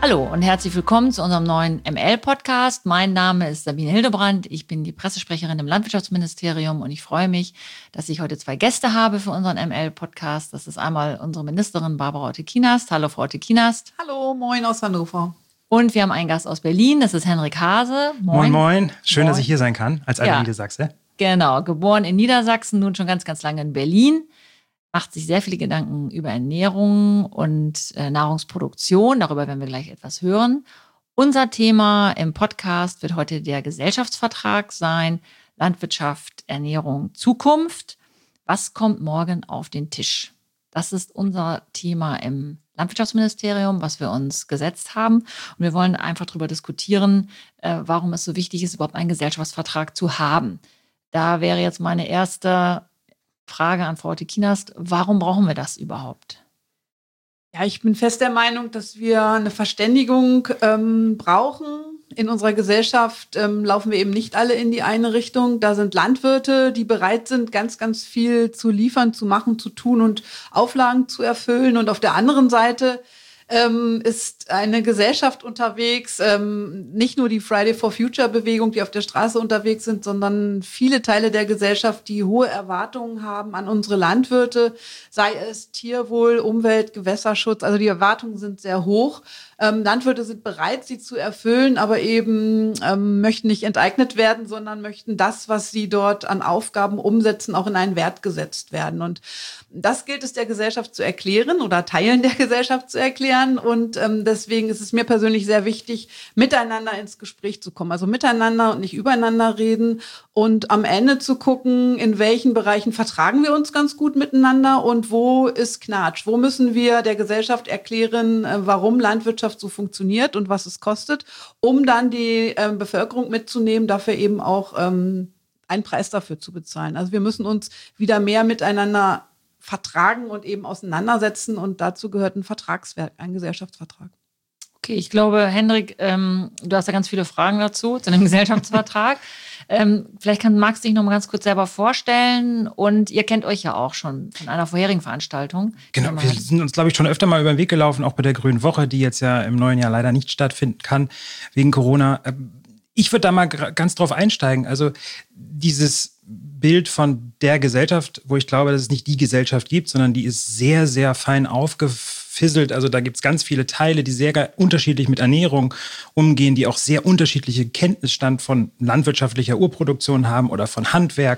Hallo und herzlich willkommen zu unserem neuen ML-Podcast. Mein Name ist Sabine Hildebrand. Ich bin die Pressesprecherin im Landwirtschaftsministerium und ich freue mich, dass ich heute 2 Gäste habe für unseren ML-Podcast. Das ist einmal unsere Ministerin Barbara Otte-Kienast. Hallo, Frau Otte-Kienast. Hallo, moin aus Hannover. Und wir haben einen Gast aus Berlin. Das ist Henrik Hase. Moin, moin. Schön, dass ich hier sein kann, als alter Niedersachse. Genau, geboren in Niedersachsen, nun schon ganz, ganz lange in Berlin. Macht sich sehr viele Gedanken über Ernährung und Nahrungsproduktion. Darüber werden wir gleich etwas hören. Unser Thema im Podcast wird heute der Gesellschaftsvertrag sein. Landwirtschaft, Ernährung, Zukunft. Was kommt morgen auf den Tisch? Das ist unser Thema im Landwirtschaftsministerium, was wir uns gesetzt haben. Und wir wollen einfach darüber diskutieren, warum es so wichtig ist, überhaupt einen Gesellschaftsvertrag zu haben. Da wäre jetzt meine erste Frage an Frau Otte-Kienast. Warum brauchen wir das überhaupt? Ja, ich bin fest der Meinung, dass wir eine Verständigung brauchen. In unserer Gesellschaft laufen wir eben nicht alle in die eine Richtung. Da sind Landwirte, die bereit sind, ganz, ganz viel zu liefern, zu machen, zu tun und Auflagen zu erfüllen. Und auf der anderen Seite ist eine Gesellschaft unterwegs, nicht nur die Friday for Future Bewegung, die auf der Straße unterwegs sind, sondern viele Teile der Gesellschaft, die hohe Erwartungen haben an unsere Landwirte, sei es Tierwohl, Umwelt, Gewässerschutz. Also die Erwartungen sind sehr hoch. Landwirte sind bereit, sie zu erfüllen, aber eben möchten nicht enteignet werden, sondern möchten das, was sie dort an Aufgaben umsetzen, auch in einen Wert gesetzt werden. Und das gilt es der Gesellschaft zu erklären oder Teilen der Gesellschaft zu erklären. Und deswegen ist es mir persönlich sehr wichtig, miteinander ins Gespräch zu kommen. Also miteinander und nicht übereinander reden und am Ende zu gucken, in welchen Bereichen vertragen wir uns ganz gut miteinander und wo ist Knatsch? Wo müssen wir der Gesellschaft erklären, warum Landwirtschaft so funktioniert und was es kostet, um dann die Bevölkerung mitzunehmen, dafür eben auch einen Preis dafür zu bezahlen. Also wir müssen uns wieder mehr miteinander vertragen und eben auseinandersetzen und dazu gehört ein Vertragswerk, ein Gesellschaftsvertrag. Okay, ich glaube, Henrik, du hast ja ganz viele Fragen dazu, zu dem Gesellschaftsvertrag. Vielleicht magst du dich noch mal ganz kurz selber vorstellen und ihr kennt euch ja auch schon von einer vorherigen Veranstaltung. Genau, wir sind uns, glaube ich, schon öfter mal über den Weg gelaufen, auch bei der Grünen Woche, die jetzt ja im neuen Jahr leider nicht stattfinden kann, wegen Corona. Ich würde da mal ganz drauf einsteigen. Also dieses Bild von der Gesellschaft, wo ich glaube, dass es nicht die Gesellschaft gibt, sondern die ist sehr, sehr fein aufgefisselt. Also da gibt es ganz viele Teile, die sehr unterschiedlich mit Ernährung umgehen, die auch sehr unterschiedliche Kenntnisstand von landwirtschaftlicher Urproduktion haben oder von Handwerk.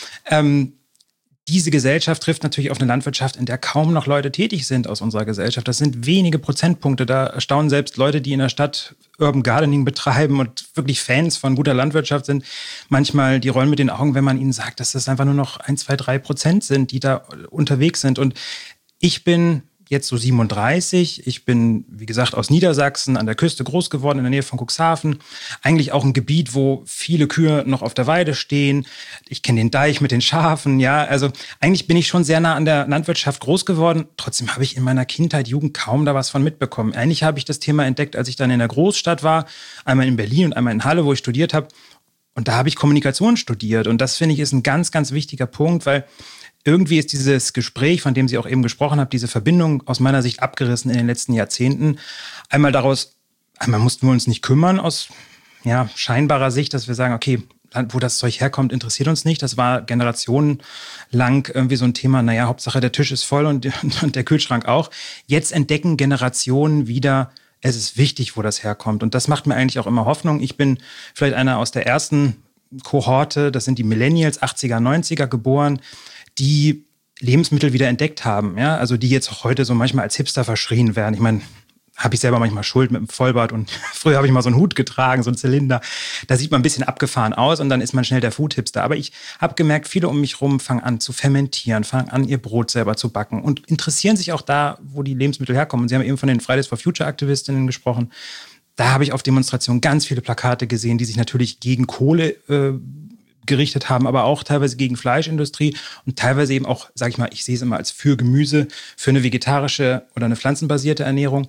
Diese Gesellschaft trifft natürlich auf eine Landwirtschaft, in der kaum noch Leute tätig sind aus unserer Gesellschaft. Das sind wenige Prozentpunkte. Da erstaunen selbst Leute, die in der Stadt Urban Gardening betreiben und wirklich Fans von guter Landwirtschaft sind. Manchmal, die rollen mit den Augen, wenn man ihnen sagt, dass das einfach nur noch 1, 2, 3% sind, die da unterwegs sind. Und ich bin jetzt so 37. Ich bin, wie gesagt, aus Niedersachsen an der Küste groß geworden, in der Nähe von Cuxhaven. Eigentlich auch ein Gebiet, wo viele Kühe noch auf der Weide stehen. Ich kenne den Deich mit den Schafen, ja. Also eigentlich bin ich schon sehr nah an der Landwirtschaft groß geworden. Trotzdem habe ich in meiner Kindheit, Jugend kaum da was von mitbekommen. Eigentlich habe ich das Thema entdeckt, als ich dann in der Großstadt war. Einmal in Berlin und einmal in Halle, wo ich studiert habe. Und da habe ich Kommunikation studiert. Und das, finde ich, ist ein ganz, ganz wichtiger Punkt, weil irgendwie ist dieses Gespräch, von dem Sie auch eben gesprochen haben, diese Verbindung aus meiner Sicht abgerissen in den letzten Jahrzehnten. Einmal mussten wir uns nicht kümmern aus scheinbarer Sicht, dass wir sagen, okay, wo das Zeug herkommt, interessiert uns nicht. Das war generationenlang irgendwie so ein Thema, Hauptsache der Tisch ist voll und der Kühlschrank auch. Jetzt entdecken Generationen wieder, es ist wichtig, wo das herkommt. Und das macht mir eigentlich auch immer Hoffnung. Ich bin vielleicht einer aus der ersten Kohorte, das sind die Millennials, 80er, 90er geboren, die Lebensmittel wieder entdeckt haben, ja, also die jetzt auch heute so manchmal als Hipster verschrien werden. Ich meine, habe ich selber manchmal Schuld mit dem Vollbart und früher habe ich mal so einen Hut getragen, so einen Zylinder. Da sieht man ein bisschen abgefahren aus und dann ist man schnell der Food-Hipster. Aber ich habe gemerkt, viele um mich rum fangen an zu fermentieren, fangen an, ihr Brot selber zu backen und interessieren sich auch da, wo die Lebensmittel herkommen. Und Sie haben eben von den Fridays for Future Aktivistinnen gesprochen. Da habe ich auf Demonstrationen ganz viele Plakate gesehen, die sich natürlich gegen Kohle gerichtet haben, aber auch teilweise gegen Fleischindustrie und teilweise eben auch, sage ich mal, ich sehe es immer als für Gemüse, für eine vegetarische oder eine pflanzenbasierte Ernährung.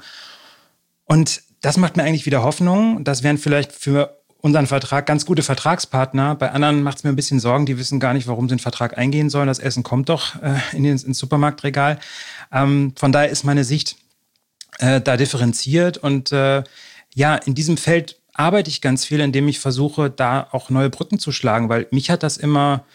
Und das macht mir eigentlich wieder Hoffnung. Das wären vielleicht für unseren Vertrag ganz gute Vertragspartner. Bei anderen macht es mir ein bisschen Sorgen, die wissen gar nicht, warum sie einen Vertrag eingehen sollen. Das Essen kommt doch ins Supermarktregal. Von daher ist meine Sicht, da differenziert. Und in diesem Feld arbeite ich ganz viel, indem ich versuche, da auch neue Brücken zu schlagen, weil mich hat das immer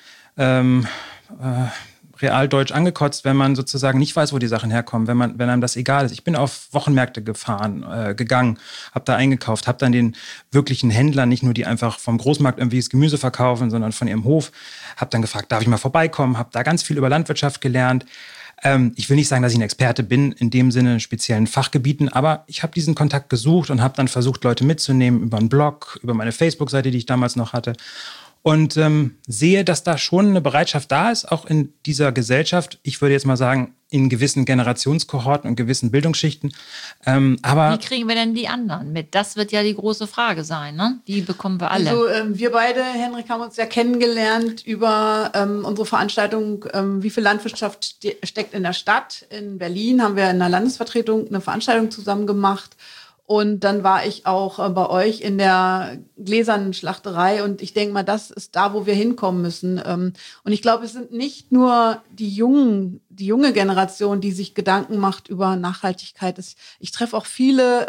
realdeutsch angekotzt, wenn man sozusagen nicht weiß, wo die Sachen herkommen, wenn einem das egal ist. Ich bin auf Wochenmärkte gegangen, habe da eingekauft, habe dann den wirklichen Händlern, nicht nur die einfach vom Großmarkt irgendwie das Gemüse verkaufen, sondern von ihrem Hof, habe dann gefragt, darf ich mal vorbeikommen, habe da ganz viel über Landwirtschaft gelernt. Ich will nicht sagen, dass ich ein Experte bin, in dem Sinne in speziellen Fachgebieten, aber ich habe diesen Kontakt gesucht und habe dann versucht, Leute mitzunehmen über einen Blog, über meine Facebook-Seite, die ich damals noch hatte. Und sehe, dass da schon eine Bereitschaft da ist, auch in dieser Gesellschaft. Ich würde jetzt mal sagen, in gewissen Generationskohorten und gewissen Bildungsschichten. Aber wie kriegen wir denn die anderen mit? Das wird ja die große Frage sein, ne? Die bekommen wir alle. Also wir beide, Henrik, haben uns ja kennengelernt über unsere Veranstaltung, wie viel Landwirtschaft steckt in der Stadt. In Berlin haben wir in der Landesvertretung eine Veranstaltung zusammen gemacht. Und dann war ich auch bei euch in der gläsernen Schlachterei. Und ich denke mal, das ist da, wo wir hinkommen müssen. Und ich glaube, es sind nicht nur die junge Generation, die sich Gedanken macht über Nachhaltigkeit. Ich treffe auch viele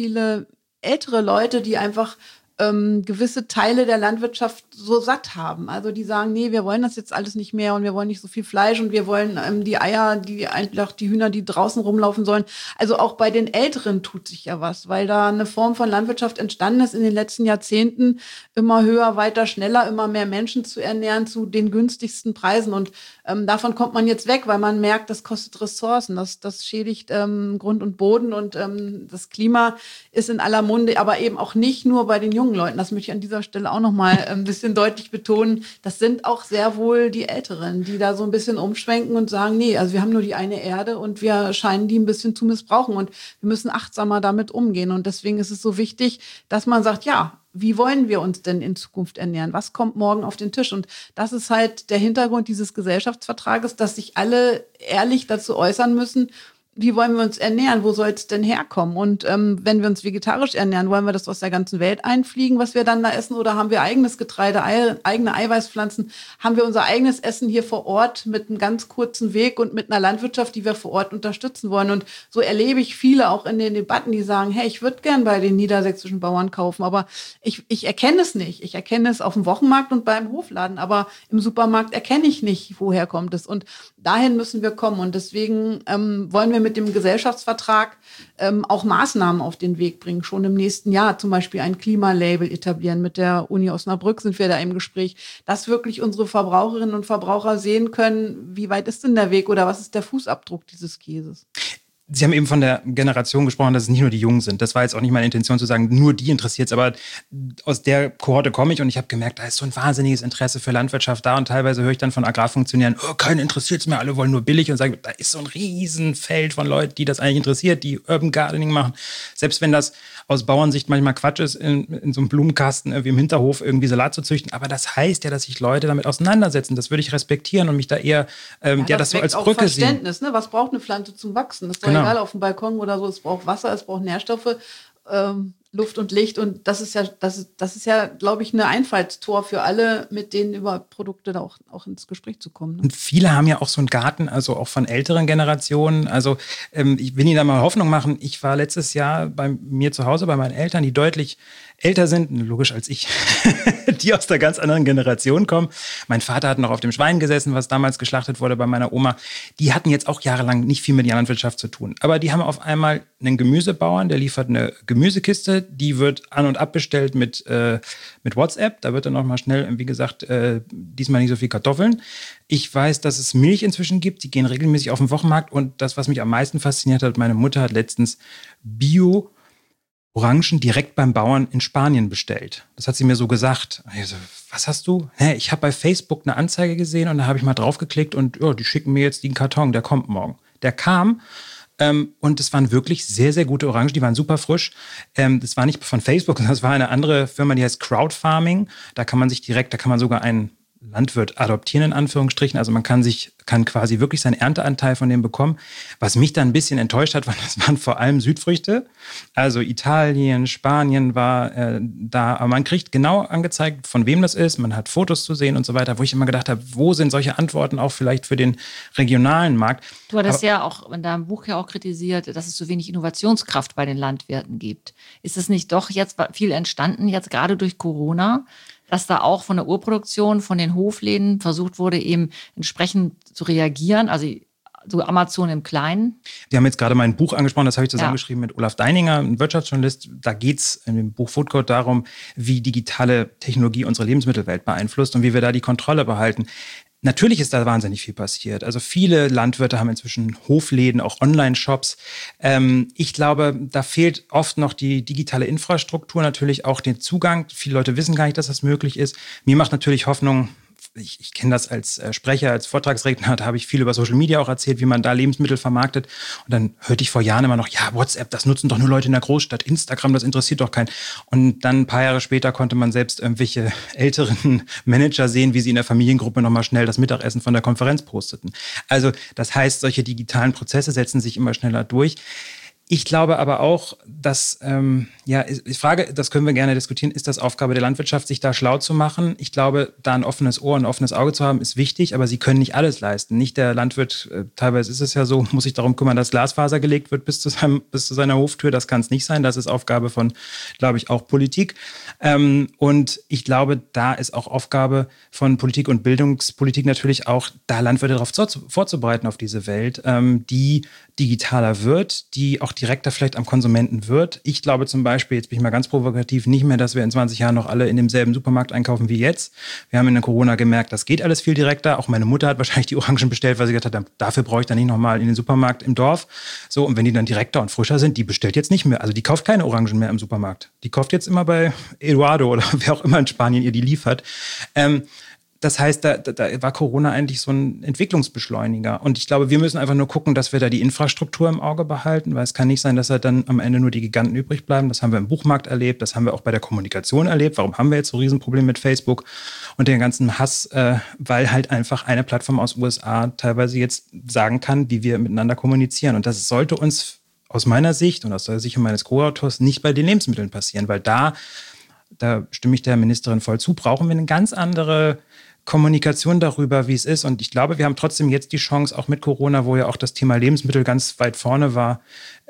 ältere Leute, die einfach gewisse Teile der Landwirtschaft so satt haben. Also die sagen, nee, wir wollen das jetzt alles nicht mehr und wir wollen nicht so viel Fleisch und wir wollen die Eier, die Hühner, die draußen rumlaufen sollen. Also auch bei den Älteren tut sich ja was, weil da eine Form von Landwirtschaft entstanden ist in den letzten Jahrzehnten, immer höher, weiter, schneller, immer mehr Menschen zu ernähren zu den günstigsten Preisen. Und davon kommt man jetzt weg, weil man merkt, das kostet Ressourcen, das schädigt Grund und Boden und das Klima ist in aller Munde, aber eben auch nicht nur bei den jungen Leuten. Das möchte ich an dieser Stelle auch noch mal ein bisschen deutlich betonen. Das sind auch sehr wohl die Älteren, die da so ein bisschen umschwenken und sagen, nee, also wir haben nur die eine Erde und wir scheinen die ein bisschen zu missbrauchen und wir müssen achtsamer damit umgehen. Und deswegen ist es so wichtig, dass man sagt, ja, wie wollen wir uns denn in Zukunft ernähren? Was kommt morgen auf den Tisch? Und das ist halt der Hintergrund dieses Gesellschaftsvertrages, dass sich alle ehrlich dazu äußern müssen, wie wollen wir uns ernähren? Wo soll es denn herkommen? Und wenn wir uns vegetarisch ernähren, wollen wir das aus der ganzen Welt einfliegen, was wir dann da essen? Oder haben wir eigenes Getreide, eigene Eiweißpflanzen? Haben wir unser eigenes Essen hier vor Ort mit einem ganz kurzen Weg und mit einer Landwirtschaft, die wir vor Ort unterstützen wollen? Und so erlebe ich viele auch in den Debatten, die sagen, hey, ich würde gern bei den niedersächsischen Bauern kaufen, aber ich erkenne es nicht. Ich erkenne es auf dem Wochenmarkt und beim Hofladen, aber im Supermarkt erkenne ich nicht, woher kommt es. Und dahin müssen wir kommen. Und deswegen wollen wir mit dem Gesellschaftsvertrag auch Maßnahmen auf den Weg bringen. Schon im nächsten Jahr zum Beispiel ein Klimalabel etablieren. Mit der Uni Osnabrück sind wir da im Gespräch, dass wirklich unsere Verbraucherinnen und Verbraucher sehen können, wie weit ist denn der Weg oder was ist der Fußabdruck dieses Käses. Sie haben eben von der Generation gesprochen, dass es nicht nur die Jungen sind. Das war jetzt auch nicht meine Intention zu sagen, nur die interessiert es. Aber aus der Kohorte komme ich und ich habe gemerkt, da ist so ein wahnsinniges Interesse für Landwirtschaft da. Und teilweise höre ich dann von Agrarfunktionären, oh, keinen interessiert es mehr, alle wollen nur billig. Und sage, da ist so ein Riesenfeld von Leuten, die das eigentlich interessiert, die Urban Gardening machen. Selbst wenn das aus Bauernsicht manchmal Quatsch ist, in so einem Blumenkasten irgendwie im Hinterhof irgendwie Salat zu züchten. Aber das heißt ja, dass sich Leute damit auseinandersetzen. Das würde ich respektieren und mich da eher das so als Brücke sehen. Verständnis, ne? Was braucht eine Pflanze zum Wachsen? Das ist doch egal, auf dem Balkon oder so. Es braucht Wasser, es braucht Nährstoffe, Luft und Licht. Und das ist ja, glaube ich, ein Einfallstor für alle, mit denen über Produkte da auch ins Gespräch zu kommen. Ne? Und viele haben ja auch so einen Garten, also auch von älteren Generationen. Also ich will Ihnen da mal Hoffnung machen. Ich war letztes Jahr bei mir zu Hause bei meinen Eltern, die deutlich älter sind, logisch als ich, die aus der ganz anderen Generation kommen. Mein Vater hat noch auf dem Schwein gesessen, was damals geschlachtet wurde bei meiner Oma. Die hatten jetzt auch jahrelang nicht viel mit der Landwirtschaft zu tun. Aber die haben auf einmal einen Gemüsebauern, der liefert eine Gemüsekiste, die wird an- und abbestellt mit WhatsApp. Da wird dann noch mal schnell, wie gesagt, diesmal nicht so viel Kartoffeln. Ich weiß, dass es Milch inzwischen gibt. Die gehen regelmäßig auf den Wochenmarkt. Und das, was mich am meisten fasziniert hat, meine Mutter hat letztens Orangen direkt beim Bauern in Spanien bestellt. Das hat sie mir so gesagt. Ich so, was hast du? Ich habe bei Facebook eine Anzeige gesehen und da habe ich mal draufgeklickt und die schicken mir jetzt den Karton, der kommt morgen. Der kam und es waren wirklich sehr, sehr gute Orangen, die waren super frisch. Das war nicht von Facebook, das war eine andere Firma, die heißt Crowdfarming. Da kann man sogar einen Landwirt adoptieren, in Anführungsstrichen. Also man kann quasi wirklich seinen Ernteanteil von dem bekommen. Was mich dann ein bisschen enttäuscht hat, das waren vor allem Südfrüchte. Also Italien, Spanien war da. Aber man kriegt genau angezeigt, von wem das ist. Man hat Fotos zu sehen und so weiter, wo ich immer gedacht habe, wo sind solche Antworten auch vielleicht für den regionalen Markt? Du hattest ja auch in deinem Buch ja auch kritisiert, dass es so wenig Innovationskraft bei den Landwirten gibt. Ist es nicht doch jetzt viel entstanden, jetzt gerade durch Corona, dass da auch von der Urproduktion, von den Hofläden versucht wurde, eben entsprechend zu reagieren, also so Amazon im Kleinen? Wir haben jetzt gerade mein Buch angesprochen, das habe ich zusammengeschrieben mit Olaf Deininger, einem Wirtschaftsjournalist. Da geht es in dem Buch Food Code darum, wie digitale Technologie unsere Lebensmittelwelt beeinflusst und wie wir da die Kontrolle behalten. Natürlich ist da wahnsinnig viel passiert. Also viele Landwirte haben inzwischen Hofläden, auch Online-Shops. Ich glaube, da fehlt oft noch die digitale Infrastruktur, natürlich auch den Zugang. Viele Leute wissen gar nicht, dass das möglich ist. Mir macht natürlich Hoffnung, ich kenne das als Sprecher, als Vortragsredner, da habe ich viel über Social Media auch erzählt, wie man da Lebensmittel vermarktet. Und dann hörte ich vor Jahren immer noch, ja, WhatsApp, das nutzen doch nur Leute in der Großstadt, Instagram, das interessiert doch keinen. Und dann ein paar Jahre später konnte man selbst irgendwelche älteren Manager sehen, wie sie in der Familiengruppe nochmal schnell das Mittagessen von der Konferenz posteten. Also das heißt, solche digitalen Prozesse setzen sich immer schneller durch. Ich glaube aber auch, dass, ich frage, das können wir gerne diskutieren, ist das Aufgabe der Landwirtschaft, sich da schlau zu machen? Ich glaube, da ein offenes Ohr, ein offenes Auge zu haben, ist wichtig, aber sie können nicht alles leisten. Nicht der Landwirt, teilweise ist es ja so, muss sich darum kümmern, dass Glasfaser gelegt wird bis zu seiner Hoftür. Das kann es nicht sein. Das ist Aufgabe von, glaube ich, auch Politik. Und ich glaube, da ist auch Aufgabe von Politik und Bildungspolitik natürlich auch, da Landwirte darauf vorzubereiten auf diese Welt, die digitaler wird, die auch direkter vielleicht am Konsumenten wird. Ich glaube zum Beispiel, jetzt bin ich mal ganz provokativ, nicht mehr, dass wir in 20 Jahren noch alle in demselben Supermarkt einkaufen wie jetzt. Wir haben in der Corona gemerkt, das geht alles viel direkter. Auch meine Mutter hat wahrscheinlich die Orangen bestellt, weil sie gesagt hat, dafür brauche ich dann nicht nochmal in den Supermarkt im Dorf. So, und wenn die dann direkter und frischer sind, die bestellt jetzt nicht mehr. Also die kauft keine Orangen mehr im Supermarkt. Die kauft jetzt immer bei Eduardo oder wer auch immer in Spanien ihr die liefert. Das heißt, da war Corona eigentlich so ein Entwicklungsbeschleuniger. Und ich glaube, wir müssen einfach nur gucken, dass wir da die Infrastruktur im Auge behalten, weil es kann nicht sein, dass halt dann am Ende nur die Giganten übrig bleiben. Das haben wir im Buchmarkt erlebt, das haben wir auch bei der Kommunikation erlebt. Warum haben wir jetzt so ein Riesenproblem mit Facebook und den ganzen Hass? Weil halt einfach eine Plattform aus USA teilweise jetzt sagen kann, wie wir miteinander kommunizieren. Und das sollte uns aus meiner Sicht und aus der Sicht meines Co-Autors nicht bei den Lebensmitteln passieren, weil da stimme ich der Ministerin voll zu, brauchen wir eine ganz andere Kommunikation darüber, wie es ist. Und ich glaube, wir haben trotzdem jetzt die Chance, auch mit Corona, wo ja auch das Thema Lebensmittel ganz weit vorne war.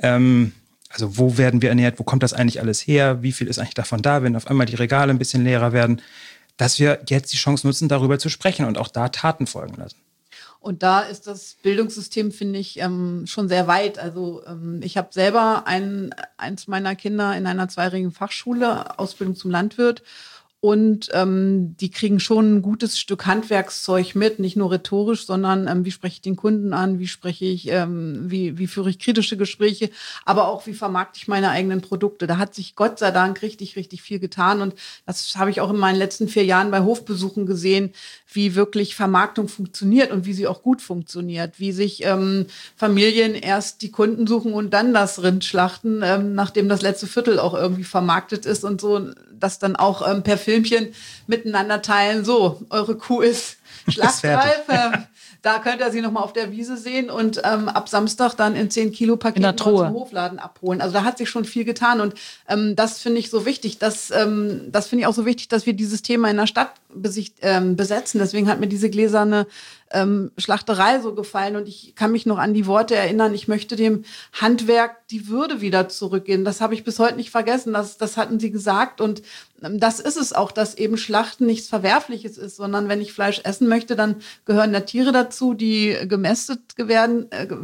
Also wo werden wir ernährt? Wo kommt das eigentlich alles her? Wie viel ist eigentlich davon da, wenn auf einmal die Regale ein bisschen leerer werden? Dass wir jetzt die Chance nutzen, darüber zu sprechen und auch da Taten folgen lassen. Und da ist das Bildungssystem, finde ich, schon sehr weit. Also ich habe selber eins meiner Kinder in einer 2-jährigen Fachschule, Ausbildung zum Landwirt. Und die kriegen schon ein gutes Stück Handwerkszeug mit, nicht nur rhetorisch, sondern wie spreche ich den Kunden an, wie spreche ich, wie führe ich kritische Gespräche, aber auch wie vermarkte ich meine eigenen Produkte. Da hat sich Gott sei Dank richtig, richtig viel getan. Und das habe ich auch in meinen letzten 4 Jahren bei Hofbesuchen gesehen, wie wirklich Vermarktung funktioniert und wie sie auch gut funktioniert, wie sich Familien erst die Kunden suchen und dann das Rind schlachten, nachdem das letzte Viertel auch irgendwie vermarktet ist und so, das dann auch per Filmchen miteinander teilen. So, eure Kuh ist schlachtreif. Da könnt ihr sie nochmal auf der Wiese sehen und ab Samstag dann in 10 Kilo Paketen zum Hofladen abholen. Also da hat sich schon viel getan und das finde ich so wichtig. Das finde ich auch so wichtig, dass wir dieses Thema in der Stadt besetzen. Deswegen hat mir diese gläserne Schlachterei so gefallen und ich kann mich noch an die Worte erinnern, ich möchte dem Handwerk die Würde wieder zurückgeben. Das habe ich bis heute nicht vergessen, das hatten sie gesagt und das ist es auch, dass eben Schlachten nichts Verwerfliches ist, sondern wenn ich Fleisch essen möchte, dann gehören da Tiere dazu, die gemästet werden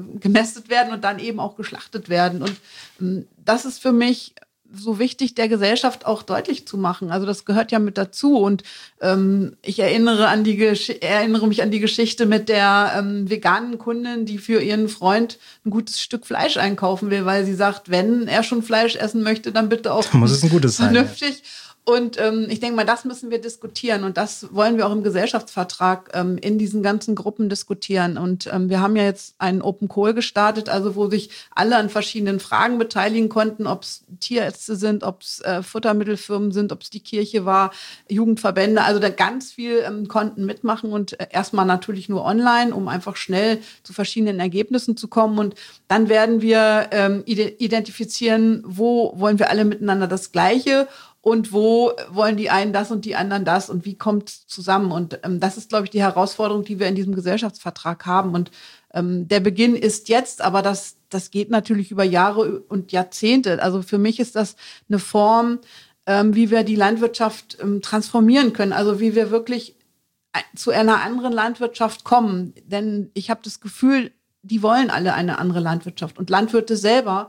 und dann eben auch geschlachtet werden und das ist für mich so wichtig, der Gesellschaft auch deutlich zu machen. Also das gehört ja mit dazu. Und ich erinnere mich an die Geschichte mit der veganen Kundin, die für ihren Freund ein gutes Stück Fleisch einkaufen will, weil sie sagt, wenn er schon Fleisch essen möchte, dann bitte auch muss es ein gutes sein, vernünftig. Ja. Und ich denke mal, das müssen wir diskutieren und das wollen wir auch im Gesellschaftsvertrag in diesen ganzen Gruppen diskutieren. Und wir haben ja jetzt einen Open Call gestartet, also wo sich alle an verschiedenen Fragen beteiligen konnten, ob es Tierärzte sind, ob es Futtermittelfirmen sind, ob es die Kirche war, Jugendverbände. Also da ganz viel konnten mitmachen und erstmal natürlich nur online, um einfach schnell zu verschiedenen Ergebnissen zu kommen. Und dann werden wir identifizieren, wo wollen wir alle miteinander das Gleiche und wo wollen die einen das und die anderen das und wie kommt es zusammen? Und das ist, glaube ich, die Herausforderung, die wir in diesem Gesellschaftsvertrag haben. Und der Beginn ist jetzt, aber das geht natürlich über Jahre und Jahrzehnte. Also für mich ist das eine Form, wie wir die Landwirtschaft transformieren können. Also wie wir wirklich zu einer anderen Landwirtschaft kommen. Denn ich habe das Gefühl, die wollen alle eine andere Landwirtschaft. Und Landwirte selber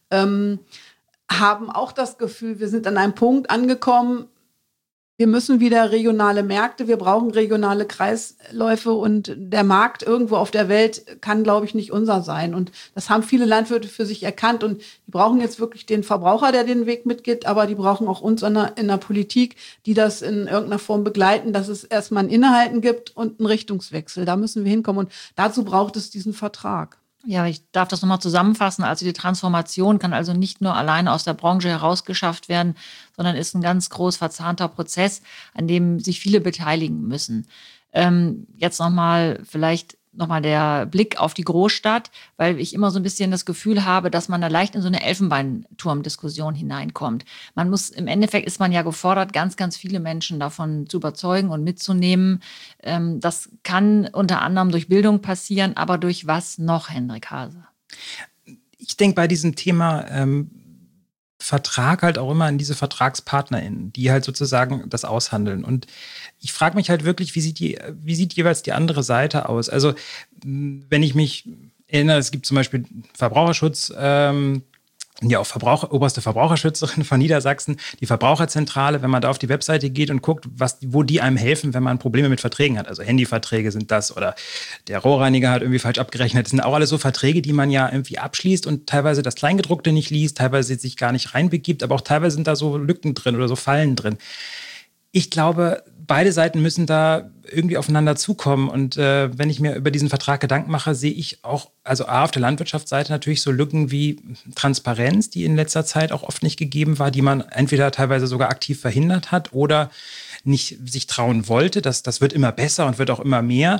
haben auch das Gefühl, wir sind an einem Punkt angekommen, wir müssen wieder regionale Märkte, wir brauchen regionale Kreisläufe und der Markt irgendwo auf der Welt kann, glaube ich, nicht unser sein. Und das haben viele Landwirte für sich erkannt und die brauchen jetzt wirklich den Verbraucher, der den Weg mitgeht, aber die brauchen auch uns in der Politik, die das in irgendeiner Form begleiten, dass es erstmal ein Innehalten gibt und einen Richtungswechsel. Da müssen wir hinkommen und dazu braucht es diesen Vertrag. Ja, ich darf das nochmal zusammenfassen. Also die Transformation kann also nicht nur alleine aus der Branche herausgeschafft werden, sondern ist ein ganz groß verzahnter Prozess, an dem sich viele beteiligen müssen. Jetzt vielleicht nochmal der Blick auf die Großstadt, weil ich immer so ein bisschen das Gefühl habe, dass man da leicht in so eine Elfenbeinturm-Diskussion hineinkommt. Im Endeffekt ist man ja gefordert, ganz, ganz viele Menschen davon zu überzeugen und mitzunehmen. Das kann unter anderem durch Bildung passieren, aber durch was noch, Hendrik Hase? Ich denke bei diesem Thema Vertrag halt auch immer an diese VertragspartnerInnen, die halt sozusagen das aushandeln. Und ich frage mich halt wirklich, wie sieht jeweils die andere Seite aus? Also wenn ich mich erinnere, es gibt zum Beispiel Verbraucherschutz, oberste Verbraucherschützerin von Niedersachsen, die Verbraucherzentrale, wenn man da auf die Webseite geht und guckt, wo die einem helfen, wenn man Probleme mit Verträgen hat. Also Handyverträge sind das oder der Rohrreiniger hat irgendwie falsch abgerechnet. Das sind auch alles so Verträge, die man ja irgendwie abschließt und teilweise das Kleingedruckte nicht liest, teilweise sich gar nicht reinbegibt, aber auch teilweise sind da so Lücken drin oder so Fallen drin. Ich glaube, beide Seiten müssen da irgendwie aufeinander zukommen. Und wenn ich mir über diesen Vertrag Gedanken mache, sehe ich auch, also auf der Landwirtschaftsseite natürlich so Lücken wie Transparenz, die in letzter Zeit auch oft nicht gegeben war, die man entweder teilweise sogar aktiv verhindert hat oder nicht sich trauen wollte. Das wird immer besser und wird auch immer mehr.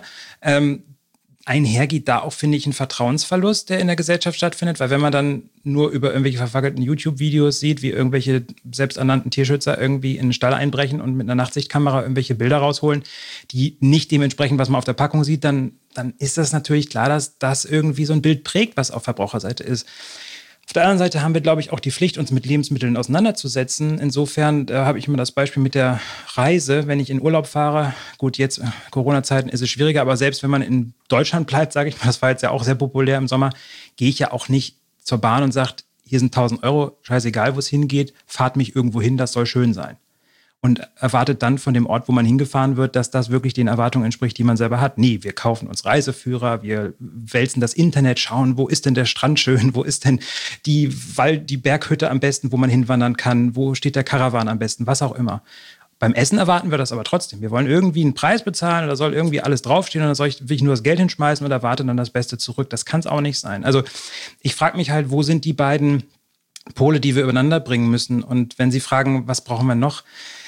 Einhergeht da auch, finde ich, ein Vertrauensverlust, der in der Gesellschaft stattfindet, weil wenn man dann nur über irgendwelche verfackelten YouTube-Videos sieht, wie irgendwelche selbsternannten Tierschützer irgendwie in den Stall einbrechen und mit einer Nachtsichtkamera irgendwelche Bilder rausholen, die nicht dementsprechend, was man auf der Packung sieht, dann ist das natürlich klar, dass das irgendwie so ein Bild prägt, was auf Verbraucherseite ist. Auf der anderen Seite haben wir, glaube ich, auch die Pflicht, uns mit Lebensmitteln auseinanderzusetzen. Insofern habe ich immer das Beispiel mit der Reise, wenn ich in Urlaub fahre. Gut, jetzt Corona-Zeiten ist es schwieriger, aber selbst wenn man in Deutschland bleibt, sage ich mal, das war jetzt ja auch sehr populär im Sommer, gehe ich ja auch nicht zur Bahn und sage, hier sind 1.000 Euro, scheißegal, wo es hingeht, fahrt mich irgendwo hin, das soll schön sein. Und erwartet dann von dem Ort, wo man hingefahren wird, dass das wirklich den Erwartungen entspricht, die man selber hat. Nee, wir kaufen uns Reiseführer, wir wälzen das Internet, schauen, wo ist denn der Strand schön, wo ist denn die Berghütte am besten, wo man hinwandern kann, wo steht der Karawan am besten, was auch immer. Beim Essen erwarten wir das aber trotzdem. Wir wollen irgendwie einen Preis bezahlen oder soll irgendwie alles draufstehen und dann will ich nur das Geld hinschmeißen und erwarte dann das Beste zurück. Das kann es auch nicht sein. Also ich frage mich halt, wo sind die beiden Pole, die wir übereinander bringen müssen? Und wenn Sie fragen, was brauchen wir noch?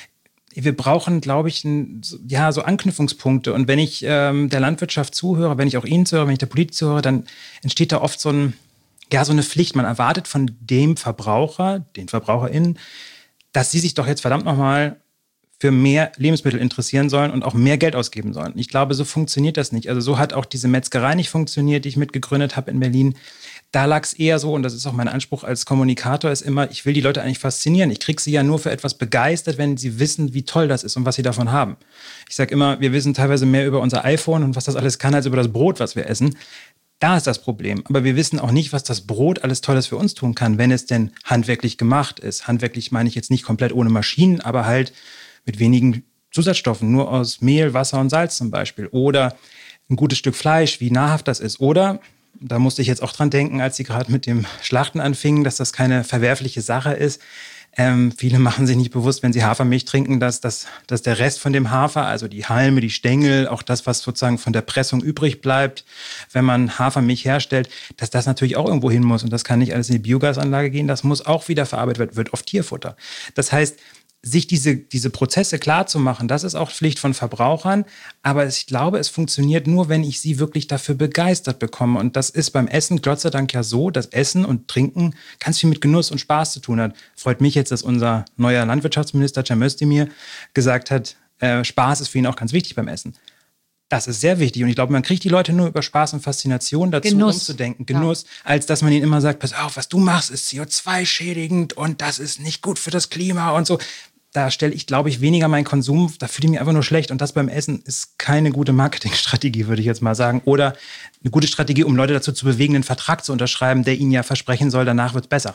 Wir brauchen, glaube ich, so Anknüpfungspunkte. Und wenn ich der Landwirtschaft zuhöre, wenn ich auch Ihnen zuhöre, wenn ich der Politik zuhöre, dann entsteht da oft so eine Pflicht. Man erwartet von dem Verbraucher, den VerbraucherInnen, dass sie sich doch jetzt verdammt nochmal für mehr Lebensmittel interessieren sollen und auch mehr Geld ausgeben sollen. Ich glaube, so funktioniert das nicht. Also so hat auch diese Metzgerei nicht funktioniert, die ich mitgegründet habe in Berlin. Da lag es eher so, und das ist auch mein Anspruch als Kommunikator, ist immer, ich will die Leute eigentlich faszinieren. Ich kriege sie ja nur für etwas begeistert, wenn sie wissen, wie toll das ist und was sie davon haben. Ich sage immer, wir wissen teilweise mehr über unser iPhone und was das alles kann, als über das Brot, was wir essen. Da ist das Problem. Aber wir wissen auch nicht, was das Brot alles Tolles für uns tun kann, wenn es denn handwerklich gemacht ist. Handwerklich meine ich jetzt nicht komplett ohne Maschinen, aber halt mit wenigen Zusatzstoffen, nur aus Mehl, Wasser und Salz zum Beispiel. Oder ein gutes Stück Fleisch, wie nahrhaft das ist. Oder, da musste ich jetzt auch dran denken, als Sie gerade mit dem Schlachten anfingen, dass das keine verwerfliche Sache ist. Viele machen sich nicht bewusst, wenn sie Hafermilch trinken, dass der Rest von dem Hafer, also die Halme, die Stängel, auch das, was sozusagen von der Pressung übrig bleibt, wenn man Hafermilch herstellt, dass das natürlich auch irgendwo hin muss. Und das kann nicht alles in die Biogasanlage gehen, das muss auch wieder verarbeitet werden, wird auf Tierfutter. Das heißt, sich diese Prozesse klar zu machen, das ist auch Pflicht von Verbrauchern. Aber ich glaube, es funktioniert nur, wenn ich sie wirklich dafür begeistert bekomme. Und das ist beim Essen Gott sei Dank ja so, dass Essen und Trinken ganz viel mit Genuss und Spaß zu tun hat. Freut mich jetzt, dass unser neuer Landwirtschaftsminister Cem Özdemir gesagt hat, Spaß ist für ihn auch ganz wichtig beim Essen. Das ist sehr wichtig und ich glaube, man kriegt die Leute nur über Spaß und Faszination dazu, umzudenken, Genuss, als dass man ihnen immer sagt, pass auf, was du machst, ist CO2-schädigend und das ist nicht gut für das Klima und so. Da stelle ich, glaube ich, weniger meinen Konsum, da fühle ich mich einfach nur schlecht und das beim Essen ist keine gute Marketingstrategie, würde ich jetzt mal sagen. Oder eine gute Strategie, um Leute dazu zu bewegen, einen Vertrag zu unterschreiben, der ihnen ja versprechen soll, danach wird es besser.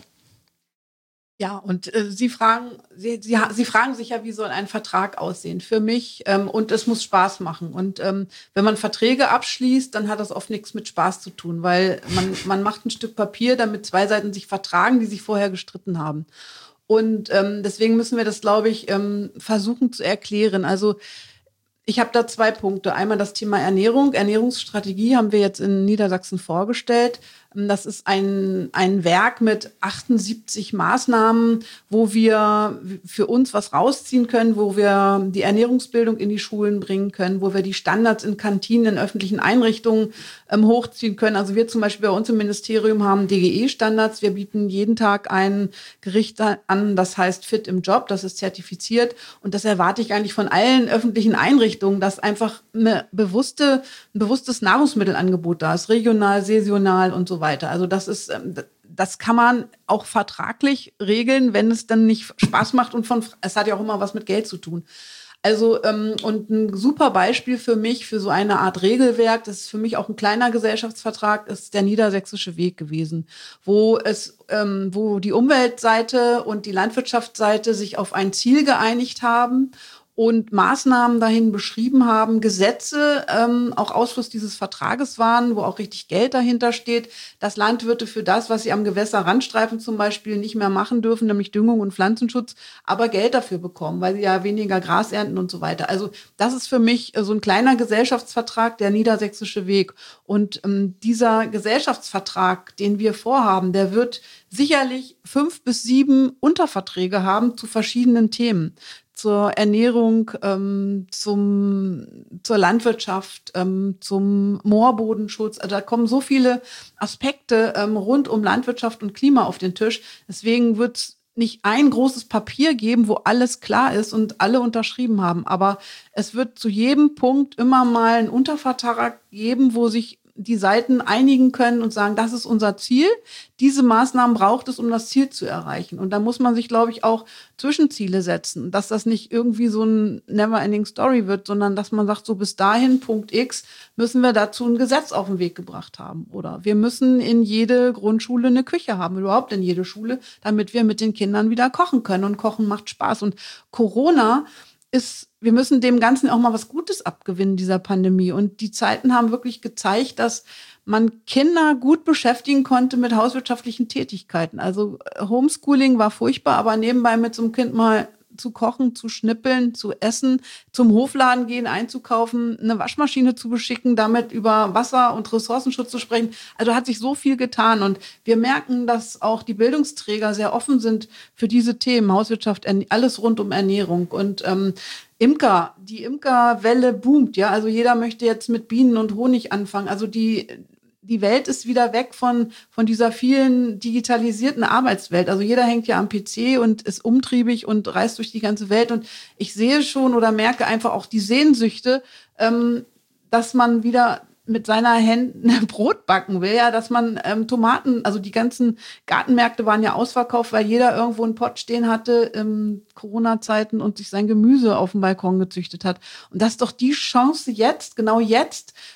Ja, und Sie fragen sich ja, wie soll ein Vertrag aussehen für mich? Und es muss Spaß machen. Und wenn man Verträge abschließt, dann hat das oft nichts mit Spaß zu tun, weil man macht ein Stück Papier, damit zwei Seiten sich vertragen, die sich vorher gestritten haben. Und deswegen müssen wir das, glaube ich, versuchen zu erklären. Also ich habe da 2 Punkte. Einmal das Thema Ernährung. Ernährungsstrategie haben wir jetzt in Niedersachsen vorgestellt. Das ist ein Werk mit 78 Maßnahmen, wo wir für uns was rausziehen können, wo wir die Ernährungsbildung in die Schulen bringen können, wo wir die Standards in Kantinen, in öffentlichen Einrichtungen hochziehen können. Also wir zum Beispiel bei uns im Ministerium haben DGE-Standards. Wir bieten jeden Tag ein Gericht an, das heißt Fit im Job, das ist zertifiziert. Und das erwarte ich eigentlich von allen öffentlichen Einrichtungen, dass einfach ein bewusstes Nahrungsmittelangebot da ist, regional, saisonal und so weiter. Also das kann man auch vertraglich regeln, wenn es dann nicht Spaß macht und es hat ja auch immer was mit Geld zu tun. Also und ein super Beispiel für mich, für so eine Art Regelwerk, das ist für mich auch ein kleiner Gesellschaftsvertrag, ist der Niedersächsische Weg gewesen, wo die Umweltseite und die Landwirtschaftsseite sich auf ein Ziel geeinigt haben und Maßnahmen dahin beschrieben haben, Gesetze auch Ausfluss dieses Vertrages waren, wo auch richtig Geld dahinter steht, dass Landwirte für das, was sie am Gewässerrandstreifen zum Beispiel nicht mehr machen dürfen, nämlich Düngung und Pflanzenschutz, aber Geld dafür bekommen, weil sie ja weniger Gras ernten und so weiter. Also das ist für mich so ein kleiner Gesellschaftsvertrag, der Niedersächsische Weg. Und dieser Gesellschaftsvertrag, den wir vorhaben, der wird sicherlich 5 bis 7 Unterverträge haben zu verschiedenen Themen. Zur Ernährung, zur Landwirtschaft, zum Moorbodenschutz. Also da kommen so viele Aspekte rund um Landwirtschaft und Klima auf den Tisch. Deswegen wird es nicht ein großes Papier geben, wo alles klar ist und alle unterschrieben haben. Aber es wird zu jedem Punkt immer mal einen Untervertrag geben, wo sich die Seiten einigen können und sagen, das ist unser Ziel. Diese Maßnahmen braucht es, um das Ziel zu erreichen. Und da muss man sich, glaube ich, auch Zwischenziele setzen, dass das nicht irgendwie so ein Never-Ending Story wird, sondern dass man sagt, so bis dahin, Punkt X, müssen wir dazu ein Gesetz auf den Weg gebracht haben. Oder wir müssen in jede Grundschule eine Küche haben, überhaupt in jede Schule, damit wir mit den Kindern wieder kochen können. Und Kochen macht Spaß. Und Corona wir müssen dem Ganzen auch mal was Gutes abgewinnen, dieser Pandemie. Und die Zeiten haben wirklich gezeigt, dass man Kinder gut beschäftigen konnte mit hauswirtschaftlichen Tätigkeiten. Also Homeschooling war furchtbar, aber nebenbei mit so einem Kind mal zu kochen, zu schnippeln, zu essen, zum Hofladen gehen, einzukaufen, eine Waschmaschine zu beschicken, damit über Wasser- und Ressourcenschutz zu sprechen. Also hat sich so viel getan. Und wir merken, dass auch die Bildungsträger sehr offen sind für diese Themen, Hauswirtschaft, alles rund um Ernährung. Und die Imkerwelle boomt, ja. Also jeder möchte jetzt mit Bienen und Honig anfangen. Also die Welt ist wieder weg von dieser vielen digitalisierten Arbeitswelt. Also jeder hängt ja am PC und ist umtriebig und reist durch die ganze Welt. Und ich sehe schon oder merke einfach auch die Sehnsüchte, dass man wieder mit seiner Hände Brot backen will, ja, dass man Tomaten, also die ganzen Gartenmärkte waren ja ausverkauft, weil jeder irgendwo einen Pott stehen hatte in Corona-Zeiten und sich sein Gemüse auf dem Balkon gezüchtet hat. Und das ist doch die Chance jetzt, genau jetzt,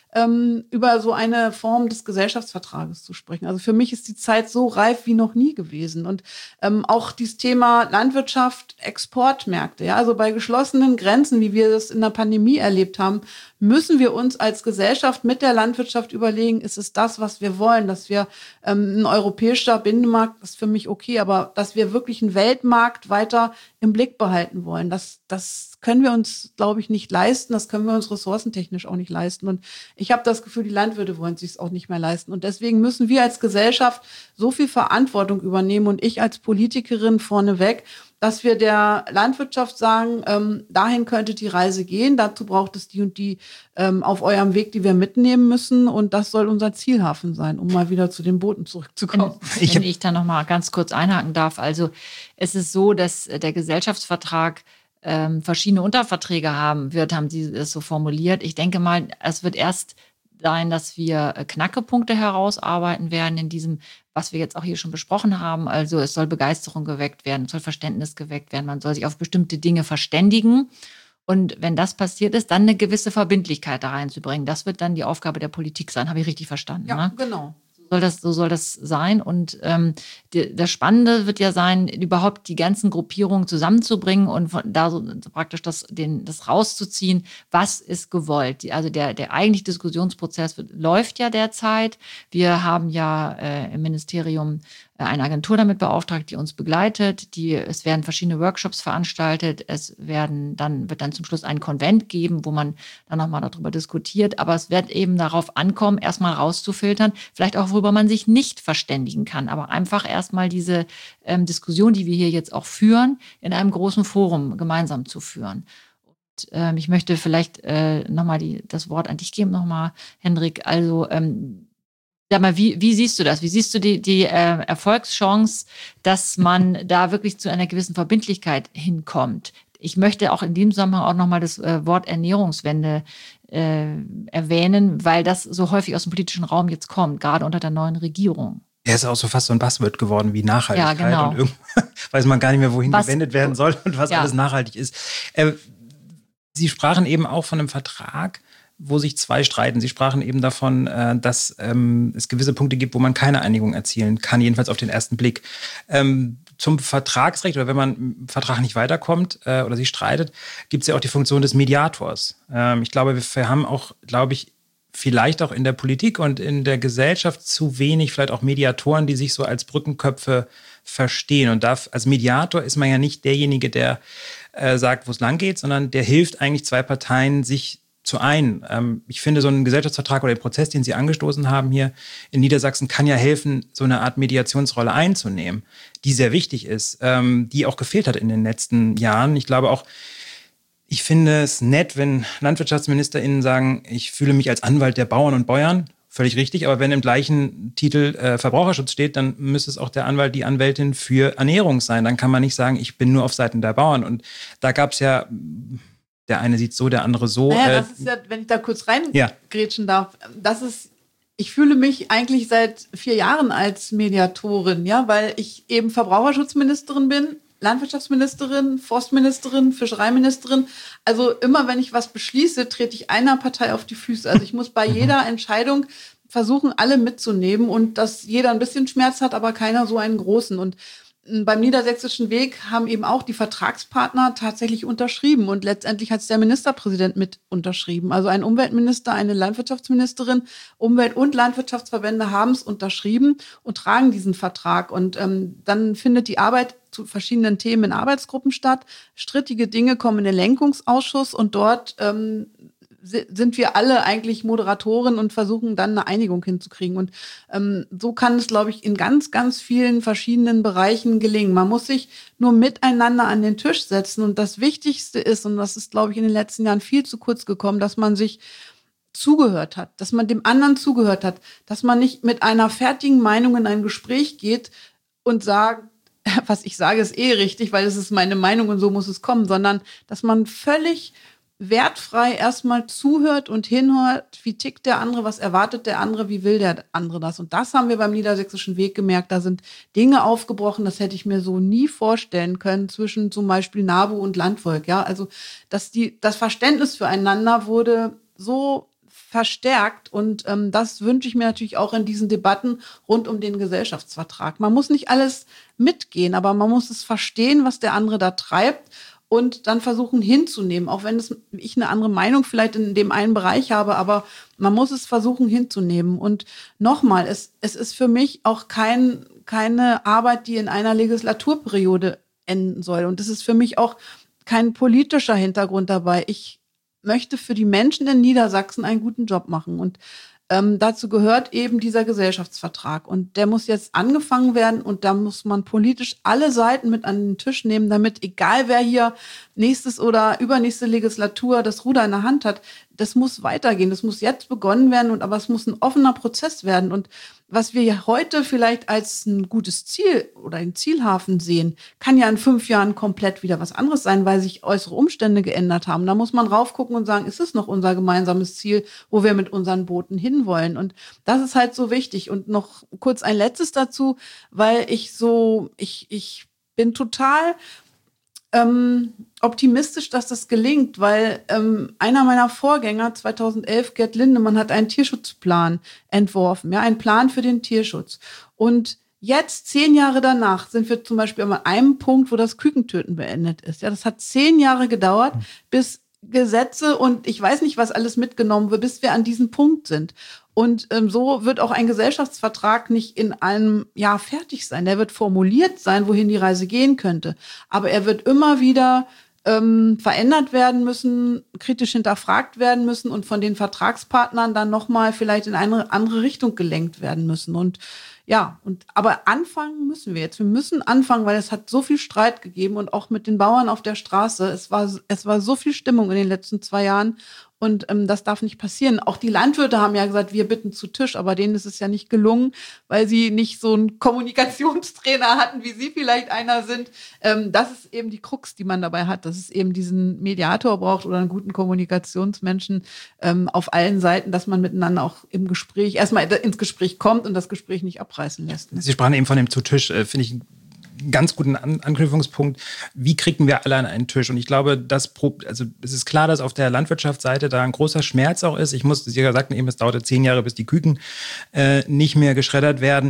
über so eine Form des Gesellschaftsvertrages zu sprechen. Also für mich ist die Zeit so reif wie noch nie gewesen. Und auch dieses Thema Landwirtschaft, Exportmärkte, ja, also bei geschlossenen Grenzen, wie wir das in der Pandemie erlebt haben, müssen wir uns als Gesellschaft mit der Landwirtschaft überlegen, ist es das, was wir wollen, dass wir ein europäischer Binnenmarkt ist für mich okay, aber dass wir wirklich einen Weltmarkt weiter im Blick behalten wollen, das können wir uns, glaube ich, nicht leisten, das können wir uns ressourcentechnisch auch nicht leisten. Und ich habe das Gefühl, die Landwirte wollen es sich auch nicht mehr leisten. Und deswegen müssen wir als Gesellschaft so viel Verantwortung übernehmen und ich als Politikerin vorneweg, dass wir der Landwirtschaft sagen, dahin könnte die Reise gehen, dazu braucht es die und die auf eurem Weg, die wir mitnehmen müssen und das soll unser Zielhafen sein, um mal wieder zu den Booten zurückzukommen. Wenn ich da noch mal ganz kurz einhaken darf, also es ist so, dass der Gesellschaftsvertrag verschiedene Unterverträge haben Sie es so formuliert. Ich denke mal, es wird erst sein, dass wir Knackepunkte herausarbeiten werden in diesem, was wir jetzt auch hier schon besprochen haben. Also es soll Begeisterung geweckt werden, es soll Verständnis geweckt werden, man soll sich auf bestimmte Dinge verständigen. Und wenn das passiert ist, dann eine gewisse Verbindlichkeit da reinzubringen. Das wird dann die Aufgabe der Politik sein. Habe ich richtig verstanden? Ja, ne? Genau. So soll das sein. Und das Spannende wird ja sein, überhaupt die ganzen Gruppierungen zusammenzubringen und da so praktisch das rauszuziehen, was ist gewollt. Also der eigentliche Diskussionsprozess läuft ja derzeit. Wir haben ja im Ministerium eine Agentur damit beauftragt, die uns begleitet. Es werden verschiedene Workshops veranstaltet. Wird dann zum Schluss ein Konvent geben, wo man dann nochmal darüber diskutiert. Aber es wird eben darauf ankommen, erstmal rauszufiltern, vielleicht auch, worüber man sich nicht verständigen kann. Aber einfach erstmal diese Diskussion, die wir hier jetzt auch führen, in einem großen Forum gemeinsam zu führen. Und ich möchte vielleicht nochmal das Wort an dich geben, nochmal, Hendrik. Also, sag mal, wie siehst du das? Wie siehst du die Erfolgschance, dass man da wirklich zu einer gewissen Verbindlichkeit hinkommt? Ich möchte auch in diesem Zusammenhang auch nochmal das Wort Ernährungswende erwähnen, weil das so häufig aus dem politischen Raum jetzt kommt, gerade unter der neuen Regierung. Er ist auch so fast so ein Buzzword geworden wie Nachhaltigkeit. Ja, genau. Und irgendwann weiß man gar nicht mehr, wohin gewendet werden soll und was alles nachhaltig ist. Sie sprachen eben auch von einem Vertrag, wo sich zwei streiten. Sie sprachen eben davon, dass es gewisse Punkte gibt, wo man keine Einigung erzielen kann, jedenfalls auf den ersten Blick. Zum Vertragsrecht oder wenn man im Vertrag nicht weiterkommt oder sich streitet, gibt es ja auch die Funktion des Mediators. Ich glaube, wir haben auch, vielleicht auch in der Politik und in der Gesellschaft zu wenig, vielleicht auch Mediatoren, die sich so als Brückenköpfe verstehen. Und als Mediator ist man ja nicht derjenige, der sagt, wo es lang geht, sondern der hilft eigentlich zwei Parteien, sich zu einen. Ich finde, so ein Gesellschaftsvertrag oder der Prozess, den Sie angestoßen haben hier in Niedersachsen, kann ja helfen, so eine Art Mediationsrolle einzunehmen, die sehr wichtig ist, die auch gefehlt hat in den letzten Jahren. Ich finde es nett, wenn LandwirtschaftsministerInnen sagen, ich fühle mich als Anwalt der Bauern und Bäuern. Völlig richtig, aber wenn im gleichen Titel Verbraucherschutz steht, dann müsste es auch der Anwalt, die Anwältin für Ernährung sein. Dann kann man nicht sagen, ich bin nur auf Seiten der Bauern. Und da gab es ja, der eine sieht so, der andere so. Naja, das ist ja, wenn ich da kurz reingrätschen darf, ich fühle mich eigentlich seit 4 Jahren als Mediatorin, ja, weil ich eben Verbraucherschutzministerin bin, Landwirtschaftsministerin, Forstministerin, Fischereiministerin. Also immer, wenn ich was beschließe, trete ich einer Partei auf die Füße. Also ich muss bei jeder Entscheidung versuchen, alle mitzunehmen und dass jeder ein bisschen Schmerz hat, aber keiner so einen großen. Und beim Niedersächsischen Weg haben eben auch die Vertragspartner tatsächlich unterschrieben und letztendlich hat es der Ministerpräsident mit unterschrieben. Also ein Umweltminister, eine Landwirtschaftsministerin, Umwelt- und Landwirtschaftsverbände haben es unterschrieben und tragen diesen Vertrag. Und dann findet die Arbeit zu verschiedenen Themen in Arbeitsgruppen statt. Strittige Dinge kommen in den Lenkungsausschuss und dort sind wir alle eigentlich Moderatoren und versuchen dann eine Einigung hinzukriegen. Und so kann es, glaube ich, in ganz, ganz vielen verschiedenen Bereichen gelingen. Man muss sich nur miteinander an den Tisch setzen. Und das Wichtigste ist, und das ist, glaube ich, in den letzten Jahren viel zu kurz gekommen, dass man sich zugehört hat, dass man dem anderen zugehört hat, dass man nicht mit einer fertigen Meinung in ein Gespräch geht und sagt, was ich sage, ist richtig, weil es ist meine Meinung und so muss es kommen, sondern dass man völlig wertfrei erstmal zuhört und hinhört, wie tickt der andere, was erwartet der andere, wie will der andere das. Und das haben wir beim Niedersächsischen Weg gemerkt. Da sind Dinge aufgebrochen, das hätte ich mir so nie vorstellen können zwischen zum Beispiel NABU und Landvolk. Ja, also das Verständnis füreinander wurde so verstärkt. Und das wünsche ich mir natürlich auch in diesen Debatten rund um den Gesellschaftsvertrag. Man muss nicht alles mitgehen, aber man muss es verstehen, was der andere da treibt und dann versuchen hinzunehmen, auch wenn ich eine andere Meinung vielleicht in dem einen Bereich habe, aber man muss es versuchen hinzunehmen. Und nochmal, es ist für mich auch keine Arbeit, die in einer Legislaturperiode enden soll. Und es ist für mich auch kein politischer Hintergrund dabei. Ich möchte für die Menschen in Niedersachsen einen guten Job machen. Und dazu gehört eben dieser Gesellschaftsvertrag. Und der muss jetzt angefangen werden und da muss man politisch alle Seiten mit an den Tisch nehmen, damit egal wer hier nächstes oder übernächste Legislatur das Ruder in der Hand hat, das muss weitergehen. Das muss jetzt begonnen werden, aber es muss ein offener Prozess werden. Und was wir ja heute vielleicht als ein gutes Ziel oder einen Zielhafen sehen, kann ja in 5 Jahren komplett wieder was anderes sein, weil sich äußere Umstände geändert haben. Da muss man raufgucken und sagen, ist es noch unser gemeinsames Ziel, wo wir mit unseren Booten hinwollen? Und das ist halt so wichtig. Und noch kurz ein letztes dazu, weil ich bin total optimistisch, dass das gelingt, weil einer meiner Vorgänger 2011, Gerd Lindemann, hat einen Tierschutzplan entworfen, ja, einen Plan für den Tierschutz. Und jetzt, 10 Jahre danach, sind wir zum Beispiel an einem Punkt, wo das Kükentöten beendet ist. Ja, das hat 10 Jahre gedauert, bis Gesetze und ich weiß nicht, was alles mitgenommen wird, bis wir an diesem Punkt sind. Und so wird auch ein Gesellschaftsvertrag nicht in einem Jahr fertig sein. Der wird formuliert sein, wohin die Reise gehen könnte. Aber er wird immer wieder verändert werden müssen, kritisch hinterfragt werden müssen und von den Vertragspartnern dann nochmal vielleicht in eine andere Richtung gelenkt werden müssen. Und ja, aber anfangen müssen wir jetzt. Wir müssen anfangen, weil es hat so viel Streit gegeben und auch mit den Bauern auf der Straße. Es war so viel Stimmung in den letzten 2 Jahren. Und das darf nicht passieren. Auch die Landwirte haben ja gesagt, wir bitten zu Tisch, aber denen ist es ja nicht gelungen, weil sie nicht so einen Kommunikationstrainer hatten, wie Sie vielleicht einer sind. Das ist eben die Krux, die man dabei hat, dass es eben diesen Mediator braucht oder einen guten Kommunikationsmenschen auf allen Seiten, dass man miteinander auch im Gespräch, erstmal ins Gespräch kommt und das Gespräch nicht abreißen lässt. Sie sprachen eben von dem zu Tisch, finde ich einen ganz guten Anknüpfungspunkt. Wie kriegen wir alle an einen Tisch? Und ich glaube, es ist klar, dass auf der Landwirtschaftsseite da ein großer Schmerz auch ist. Sie sagten eben, es dauerte 10 Jahre, bis die Küken nicht mehr geschreddert werden.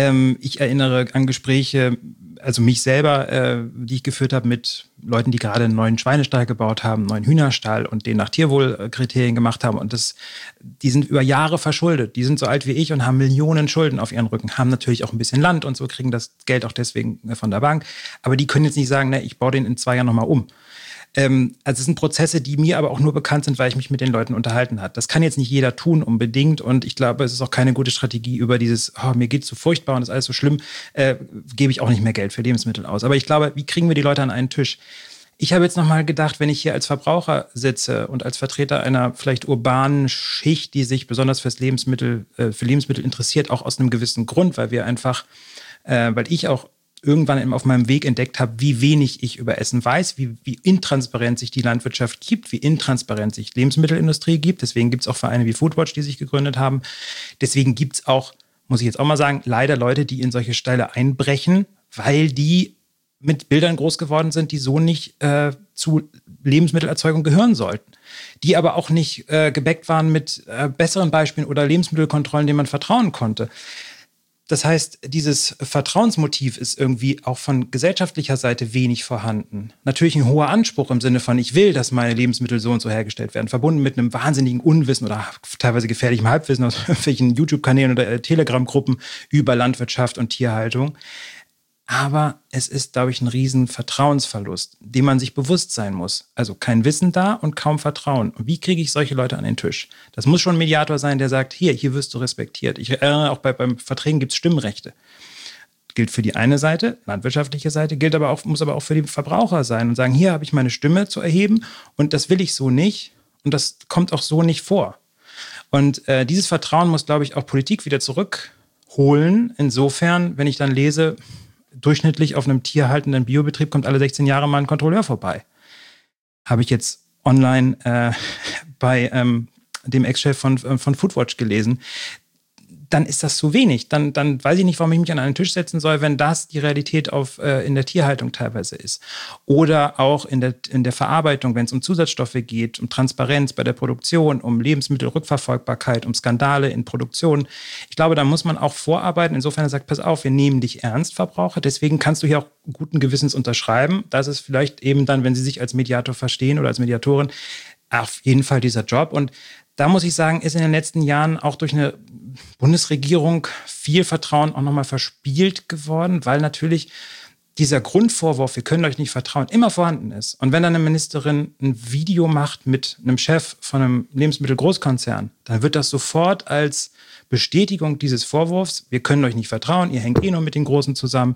Ich erinnere an Gespräche, also mich selber, die ich geführt habe mit Leuten, die gerade einen neuen Schweinestall gebaut haben, einen neuen Hühnerstall und den nach Tierwohlkriterien gemacht haben. Und die sind über Jahre verschuldet. Die sind so alt wie ich und haben Millionen Schulden auf ihren Rücken, haben natürlich auch ein bisschen Land und so, kriegen das Geld auch deswegen von der Bank. Aber die können jetzt nicht sagen, ich baue den in 2 Jahren nochmal um. Also es sind Prozesse, die mir aber auch nur bekannt sind, weil ich mich mit den Leuten unterhalten habe. Das kann jetzt nicht jeder tun unbedingt und ich glaube, es ist auch keine gute Strategie über dieses, mir geht's so furchtbar und ist alles so schlimm, gebe ich auch nicht mehr Geld für Lebensmittel aus. Aber ich glaube, wie kriegen wir die Leute an einen Tisch? Ich habe jetzt nochmal gedacht, wenn ich hier als Verbraucher sitze und als Vertreter einer vielleicht urbanen Schicht, die sich besonders für Lebensmittel interessiert, auch aus einem gewissen Grund, weil ich auch irgendwann auf meinem Weg entdeckt habe, wie wenig ich über Essen weiß, wie intransparent sich die Landwirtschaft gibt, wie intransparent sich Lebensmittelindustrie gibt. Deswegen gibt es auch Vereine wie Foodwatch, die sich gegründet haben. Deswegen gibt es auch, muss ich jetzt auch mal sagen, leider Leute, die in solche Ställe einbrechen, weil die mit Bildern groß geworden sind, die so nicht zu Lebensmittelerzeugung gehören sollten. Die aber auch nicht gebackt waren mit besseren Beispielen oder Lebensmittelkontrollen, denen man vertrauen konnte. Das heißt, dieses Vertrauensmotiv ist irgendwie auch von gesellschaftlicher Seite wenig vorhanden. Natürlich ein hoher Anspruch im Sinne von, ich will, dass meine Lebensmittel so und so hergestellt werden, verbunden mit einem wahnsinnigen Unwissen oder teilweise gefährlichem Halbwissen aus irgendwelchen YouTube-Kanälen oder Telegram-Gruppen über Landwirtschaft und Tierhaltung. Aber es ist, glaube ich, ein riesen Vertrauensverlust, dem man sich bewusst sein muss. Also kein Wissen da und kaum Vertrauen. Und wie kriege ich solche Leute an den Tisch? Das muss schon ein Mediator sein, der sagt, hier wirst du respektiert. Ich erinnere auch, beim Verträgen gibt es Stimmrechte. Gilt für die eine Seite, landwirtschaftliche Seite, muss aber auch für die Verbraucher sein und sagen, hier habe ich meine Stimme zu erheben und das will ich so nicht und das kommt auch so nicht vor. Und dieses Vertrauen muss, glaube ich, auch Politik wieder zurückholen. Insofern, wenn ich dann lese, durchschnittlich auf einem tierhaltenden Biobetrieb kommt alle 16 Jahre mal ein Kontrolleur vorbei. Habe ich jetzt online bei dem Ex-Chef von Foodwatch gelesen. dann ist das zu wenig. Dann weiß ich nicht, warum ich mich an einen Tisch setzen soll, wenn das die Realität in der Tierhaltung teilweise ist. Oder auch in der Verarbeitung, wenn es um Zusatzstoffe geht, um Transparenz bei der Produktion, um Lebensmittelrückverfolgbarkeit, um Skandale in Produktion. Ich glaube, da muss man auch vorarbeiten. Insofern sagt, pass auf, wir nehmen dich ernst, Verbraucher. Deswegen kannst du hier auch guten Gewissens unterschreiben. Das ist vielleicht eben dann, wenn Sie sich als Mediator verstehen oder als Mediatorin, auf jeden Fall dieser Job. Und da muss ich sagen, ist in den letzten Jahren auch durch eine Bundesregierung viel Vertrauen auch nochmal verspielt geworden, weil natürlich dieser Grundvorwurf, wir können euch nicht vertrauen, immer vorhanden ist. Und wenn dann eine Ministerin ein Video macht mit einem Chef von einem Lebensmittelgroßkonzern, dann wird das sofort als Bestätigung dieses Vorwurfs, wir können euch nicht vertrauen, ihr hängt nur mit den Großen zusammen,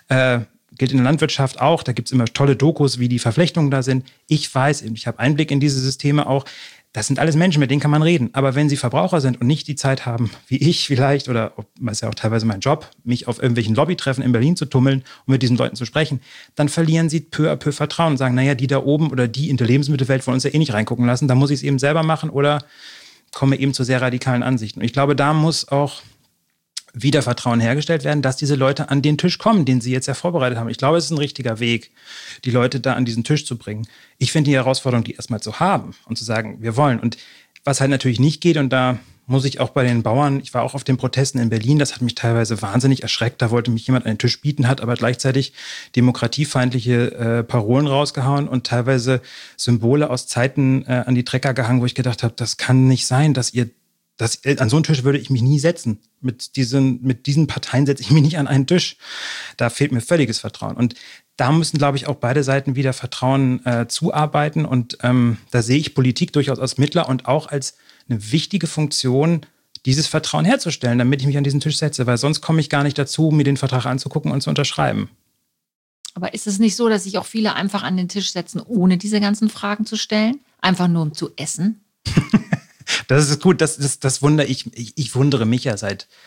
gilt in der Landwirtschaft auch, da gibt es immer tolle Dokus, wie die Verflechtungen da sind. Ich weiß, ich habe Einblick in diese Systeme auch. Das sind alles Menschen, mit denen kann man reden. Aber wenn sie Verbraucher sind und nicht die Zeit haben, wie ich vielleicht, oder das ist ja auch teilweise mein Job, mich auf irgendwelchen Lobbytreffen in Berlin zu tummeln und mit diesen Leuten zu sprechen, dann verlieren sie peu à peu Vertrauen und sagen, naja, die da oben oder die in der Lebensmittelwelt wollen uns ja eh nicht reingucken lassen, da muss ich es eben selber machen oder komme eben zu sehr radikalen Ansichten. Und ich glaube, da muss auch wieder Vertrauen hergestellt werden, dass diese Leute an den Tisch kommen, den sie jetzt ja vorbereitet haben. Ich glaube, es ist ein richtiger Weg, die Leute da an diesen Tisch zu bringen. Ich finde die Herausforderung, die erstmal zu haben und zu sagen, wir wollen. Und was halt natürlich nicht geht, und da muss ich auch bei den Bauern, ich war auch auf den Protesten in Berlin, das hat mich teilweise wahnsinnig erschreckt, da wollte mich jemand an den Tisch bieten, hat aber gleichzeitig demokratiefeindliche Parolen rausgehauen und teilweise Symbole aus Zeiten an die Trecker gehangen, wo ich gedacht habe, das kann nicht sein, an so einen Tisch würde ich mich nie setzen. Mit diesen Parteien setze ich mich nicht an einen Tisch. Da fehlt mir völliges Vertrauen. Und da müssen, glaube ich, auch beide Seiten wieder Vertrauen zuarbeiten. Und da sehe ich Politik durchaus als Mittler und auch als eine wichtige Funktion, dieses Vertrauen herzustellen, damit ich mich an diesen Tisch setze. Weil sonst komme ich gar nicht dazu, mir den Vertrag anzugucken und zu unterschreiben. Aber ist es nicht so, dass sich auch viele einfach an den Tisch setzen, ohne diese ganzen Fragen zu stellen? Einfach nur um zu essen? Das ist gut, das wundere ich. Ich wundere mich ja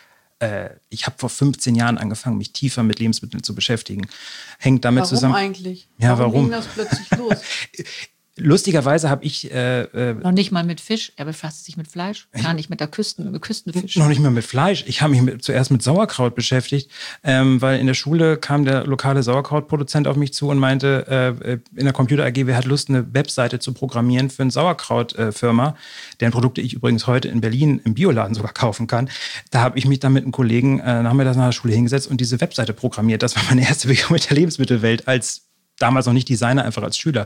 ich habe vor 15 Jahren angefangen, mich tiefer mit Lebensmitteln zu beschäftigen. Hängt damit zusammen. Warum eigentlich? Ja, warum? Ging das plötzlich los? Lustigerweise habe ich... noch nicht mal mit Fisch, er befasst sich mit Fleisch, gar nicht mit der Küstenfisch. Noch nicht mal mit Fleisch. Ich habe mich zuerst mit Sauerkraut beschäftigt, weil in der Schule kam der lokale Sauerkrautproduzent auf mich zu und meinte, in der Computer AG, wer hat Lust, eine Webseite zu programmieren für eine Sauerkrautfirma, deren Produkte ich übrigens heute in Berlin im Bioladen sogar kaufen kann. Da habe ich mich dann mit einem Kollegen nachmittags nach der Schule hingesetzt und diese Webseite programmiert. Das war meine erste Begegnung mit der Lebensmittelwelt als damals noch nicht Designer, einfach als Schüler.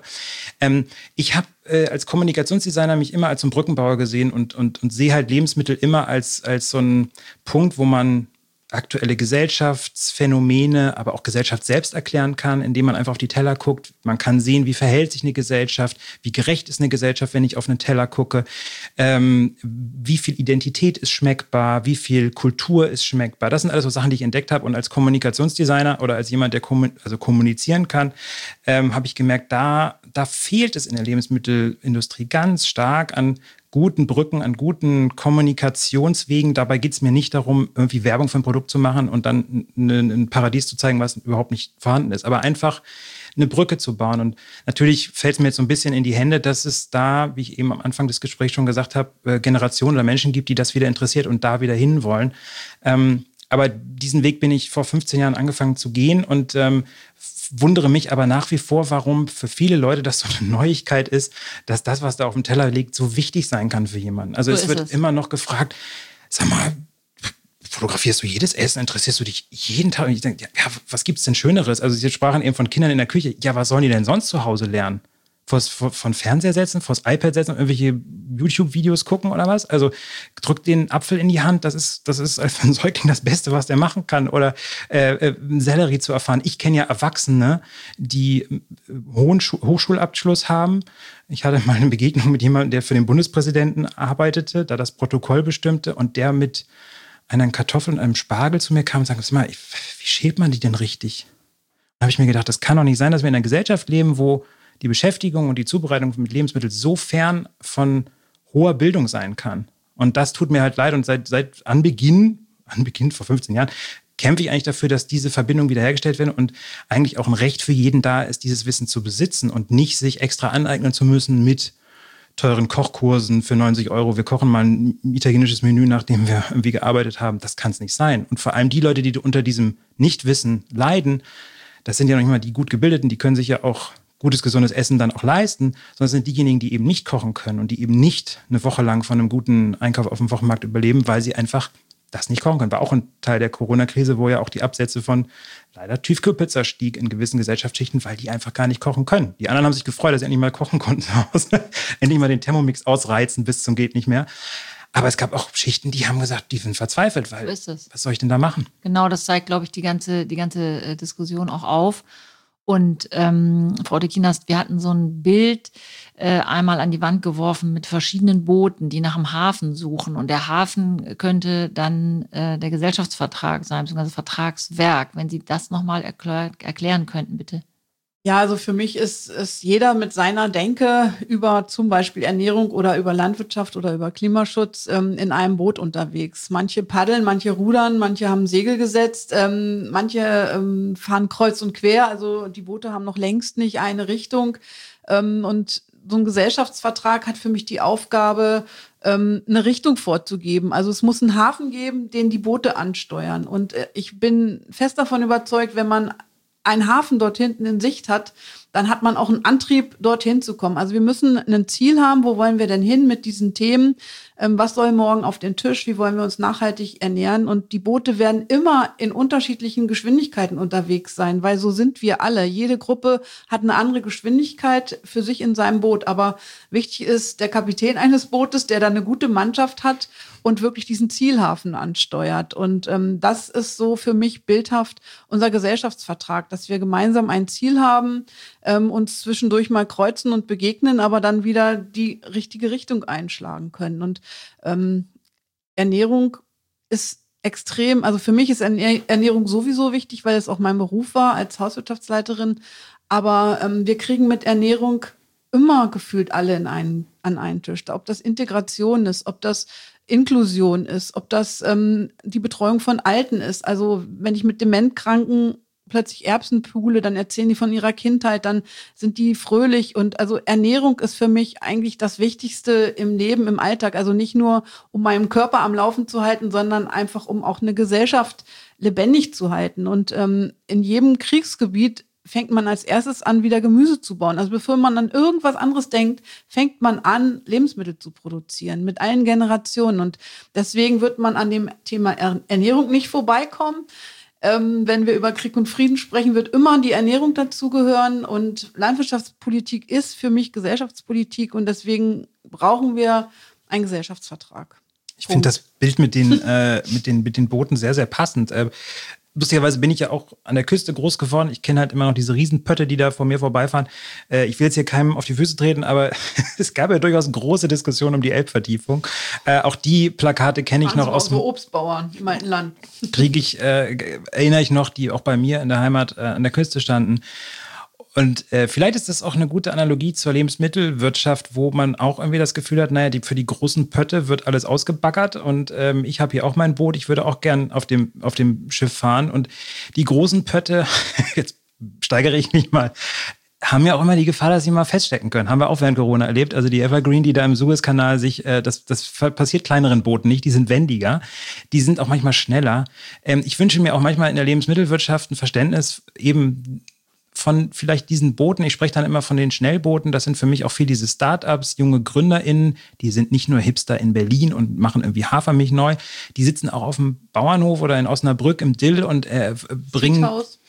Ich habe als Kommunikationsdesigner mich immer als so ein Brückenbauer gesehen und sehe halt Lebensmittel immer als so einen Punkt, wo man aktuelle Gesellschaftsphänomene, aber auch Gesellschaft selbst erklären kann, indem man einfach auf die Teller guckt. Man kann sehen, wie verhält sich eine Gesellschaft, wie gerecht ist eine Gesellschaft, wenn ich auf einen Teller gucke, wie viel Identität ist schmeckbar, wie viel Kultur ist schmeckbar. Das sind alles so Sachen, die ich entdeckt habe. Und als Kommunikationsdesigner oder als jemand, der kommunizieren kann, habe ich gemerkt, da fehlt es in der Lebensmittelindustrie ganz stark an guten Brücken, an guten Kommunikationswegen. Dabei geht es mir nicht darum, irgendwie Werbung für ein Produkt zu machen und dann ein Paradies zu zeigen, was überhaupt nicht vorhanden ist. Aber einfach eine Brücke zu bauen. Und natürlich fällt es mir jetzt so ein bisschen in die Hände, dass es da, wie ich eben am Anfang des Gesprächs schon gesagt habe, Generationen oder Menschen gibt, die das wieder interessiert und da wieder hinwollen. Aber diesen Weg bin ich vor 15 Jahren angefangen zu gehen und wundere mich aber nach wie vor, warum für viele Leute das so eine Neuigkeit ist, dass das, was da auf dem Teller liegt, so wichtig sein kann für jemanden. Also es wird immer noch gefragt, sag mal, fotografierst du jedes Essen? Interessierst du dich jeden Tag? Und ich denke, ja, was gibt's denn Schöneres? Also Sie sprachen eben von Kindern in der Küche. Ja, was sollen die denn sonst zu Hause lernen? Von Fernseher setzen, vors iPad setzen und irgendwelche YouTube-Videos gucken oder was? Also drückt den Apfel in die Hand, das ist für einen Säugling das Beste, was der machen kann. Oder Sellerie zu erfahren. Ich kenne ja Erwachsene, die hohen Hochschulabschluss haben. Ich hatte mal eine Begegnung mit jemandem, der für den Bundespräsidenten arbeitete, da das Protokoll bestimmte und der mit einer Kartoffel und einem Spargel zu mir kam und sagte, wie schält man die denn richtig? Da habe ich mir gedacht, das kann doch nicht sein, dass wir in einer Gesellschaft leben, wo die Beschäftigung und die Zubereitung mit Lebensmitteln so fern von hoher Bildung sein kann. Und das tut mir halt leid. Und seit Anbeginn vor 15 Jahren, kämpfe ich eigentlich dafür, dass diese Verbindungen wiederhergestellt werden und eigentlich auch ein Recht für jeden da ist, dieses Wissen zu besitzen und nicht sich extra aneignen zu müssen mit teuren Kochkursen für 90 €. Wir kochen mal ein italienisches Menü, nachdem wir irgendwie gearbeitet haben. Das kann es nicht sein. Und vor allem die Leute, die unter diesem Nichtwissen leiden, das sind ja noch nicht mal die gut Gebildeten, die können sich ja auch gutes, gesundes Essen dann auch leisten, sondern es sind diejenigen, die eben nicht kochen können und die eben nicht eine Woche lang von einem guten Einkauf auf dem Wochenmarkt überleben, weil sie einfach das nicht kochen können. War auch ein Teil der Corona-Krise, wo ja auch die Absätze von leider Tiefkühlpizza stieg in gewissen Gesellschaftsschichten, weil die einfach gar nicht kochen können. Die anderen haben sich gefreut, dass sie endlich mal kochen konnten zu Hause. Endlich mal den Thermomix ausreizen bis zum geht nicht mehr. Aber es gab auch Schichten, die haben gesagt, die sind verzweifelt, weil was soll ich denn da machen? Genau, das zeigt, glaube ich, die ganze Diskussion auch auf. Und Frau de Kienast, wir hatten so ein Bild einmal an die Wand geworfen mit verschiedenen Booten, die nach dem Hafen suchen. Und der Hafen könnte dann der Gesellschaftsvertrag sein, beziehungsweise Vertragswerk. Wenn Sie das nochmal erklären könnten, bitte. Ja, also für mich ist jeder mit seiner Denke über zum Beispiel Ernährung oder über Landwirtschaft oder über Klimaschutz in einem Boot unterwegs. Manche paddeln, manche rudern, manche haben Segel gesetzt, manche fahren kreuz und quer. Also die Boote haben noch längst nicht eine Richtung. Und so ein Gesellschaftsvertrag hat für mich die Aufgabe, eine Richtung vorzugeben. Also es muss einen Hafen geben, den die Boote ansteuern. Und ich bin fest davon überzeugt, wenn man einen Hafen dort hinten in Sicht hat, dann hat man auch einen Antrieb, dorthin zu kommen. Also wir müssen ein Ziel haben, wo wollen wir denn hin mit diesen Themen? Was soll morgen auf den Tisch? Wie wollen wir uns nachhaltig ernähren? Und die Boote werden immer in unterschiedlichen Geschwindigkeiten unterwegs sein, weil so sind wir alle. Jede Gruppe hat eine andere Geschwindigkeit für sich in seinem Boot. Aber wichtig ist der Kapitän eines Bootes, der da eine gute Mannschaft hat und wirklich diesen Zielhafen ansteuert. Und das ist so für mich bildhaft unser Gesellschaftsvertrag, dass wir gemeinsam ein Ziel haben, uns zwischendurch mal kreuzen und begegnen, aber dann wieder die richtige Richtung einschlagen können. Und Ernährung ist extrem, also für mich ist Ernährung sowieso wichtig, weil es auch mein Beruf war als Hauswirtschaftsleiterin. Aber wir kriegen mit Ernährung immer gefühlt alle an einen Tisch. Ob das Integration ist, ob das Inklusion ist, ob das die Betreuung von Alten ist. Also wenn ich mit Dementkranken plötzlich Erbsen pule, dann erzählen die von ihrer Kindheit, dann sind die fröhlich. Und also Ernährung ist für mich eigentlich das Wichtigste im Leben, im Alltag. Also nicht nur, um meinen Körper am Laufen zu halten, sondern einfach, um auch eine Gesellschaft lebendig zu halten. Und in jedem Kriegsgebiet fängt man als erstes an, wieder Gemüse zu bauen. Also bevor man an irgendwas anderes denkt, fängt man an, Lebensmittel zu produzieren mit allen Generationen. Und deswegen wird man an dem Thema Ernährung nicht vorbeikommen. Wenn wir über Krieg und Frieden sprechen, wird immer die Ernährung dazugehören. Und Landwirtschaftspolitik ist für mich Gesellschaftspolitik. Und deswegen brauchen wir einen Gesellschaftsvertrag. Ich finde das Bild mit den Booten sehr, sehr passend. Lustigerweise bin ich ja auch an der Küste groß geworden. Ich kenne halt immer noch diese Riesenpötte, die da vor mir vorbeifahren. Ich will jetzt hier keinem auf die Füße treten, aber es gab ja durchaus große Diskussionen um die Elbvertiefung. Auch die Plakate kenne ich noch aus dem Obstbauern im alten Land. Erinnere ich noch, die auch bei mir in der Heimat an der Küste standen. Und vielleicht ist das auch eine gute Analogie zur Lebensmittelwirtschaft, wo man auch irgendwie das Gefühl hat, naja, für die großen Pötte wird alles ausgebaggert und ich habe hier auch mein Boot, ich würde auch gern auf dem Schiff fahren. Und die großen Pötte, jetzt steigere ich mich mal, haben ja auch immer die Gefahr, dass sie mal feststecken können. Haben wir auch während Corona erlebt. Also die Evergreen, die da im Suezkanal sich, das passiert kleineren Booten nicht, die sind wendiger, die sind auch manchmal schneller. Ich wünsche mir auch manchmal in der Lebensmittelwirtschaft ein Verständnis eben von vielleicht diesen Booten, ich spreche dann immer von den Schnellbooten, das sind für mich auch viel diese Startups, junge GründerInnen, die sind nicht nur Hipster in Berlin und machen irgendwie Hafermilch neu, die sitzen auch auf dem Bauernhof oder in Osnabrück im Dill und bringen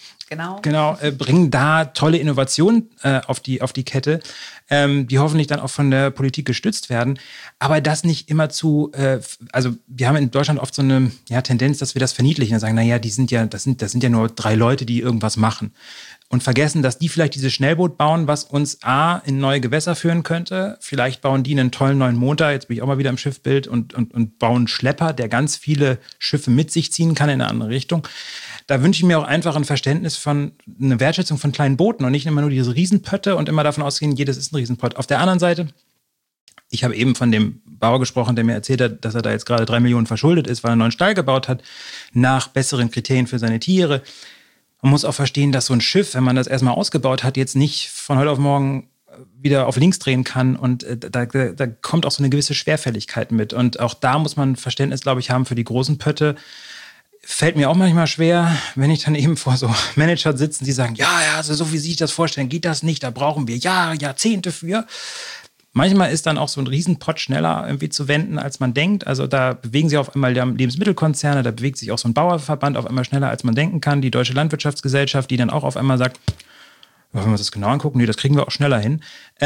da tolle Innovationen auf die Kette, die hoffentlich dann auch von der Politik gestützt werden. Aber das nicht immer also wir haben in Deutschland oft so eine Tendenz, dass wir das verniedlichen und sagen, naja, das sind ja nur 3 Leute, die irgendwas machen. Und vergessen, dass die vielleicht dieses Schnellboot bauen, was uns in neue Gewässer führen könnte. Vielleicht bauen die einen tollen neuen Motor, jetzt bin ich auch mal wieder im Schiffbild, und bauen einen Schlepper, der ganz viele Schiffe mit sich ziehen kann in eine andere Richtung. Da wünsche ich mir auch einfach ein Verständnis eine Wertschätzung von kleinen Booten und nicht immer nur diese Riesenpötte und immer davon ausgehen, jedes ist ein Riesenpott. Auf der anderen Seite, ich habe eben von dem Bauer gesprochen, der mir erzählt hat, dass er da jetzt gerade 3 Millionen verschuldet ist, weil er einen neuen Stall gebaut hat, nach besseren Kriterien für seine Tiere. Man muss auch verstehen, dass so ein Schiff, wenn man das erstmal ausgebaut hat, jetzt nicht von heute auf morgen wieder auf links drehen kann. Und da kommt auch so eine gewisse Schwerfälligkeit mit. Und auch da muss man Verständnis, glaube ich, haben für die großen Pötte. Fällt mir auch manchmal schwer, wenn ich dann eben vor so Managern sitzen, die sagen, ja, also so wie Sie sich das vorstellen, geht das nicht, da brauchen wir Jahrzehnte für. Manchmal ist dann auch so ein Riesenpott schneller irgendwie zu wenden, als man denkt. Also da bewegen sich auf einmal die Lebensmittelkonzerne, da bewegt sich auch so ein Bauernverband auf einmal schneller, als man denken kann. Die Deutsche Landwirtschaftsgesellschaft, die dann auch auf einmal sagt, wenn wir uns das genau angucken, nee, das kriegen wir auch schneller hin.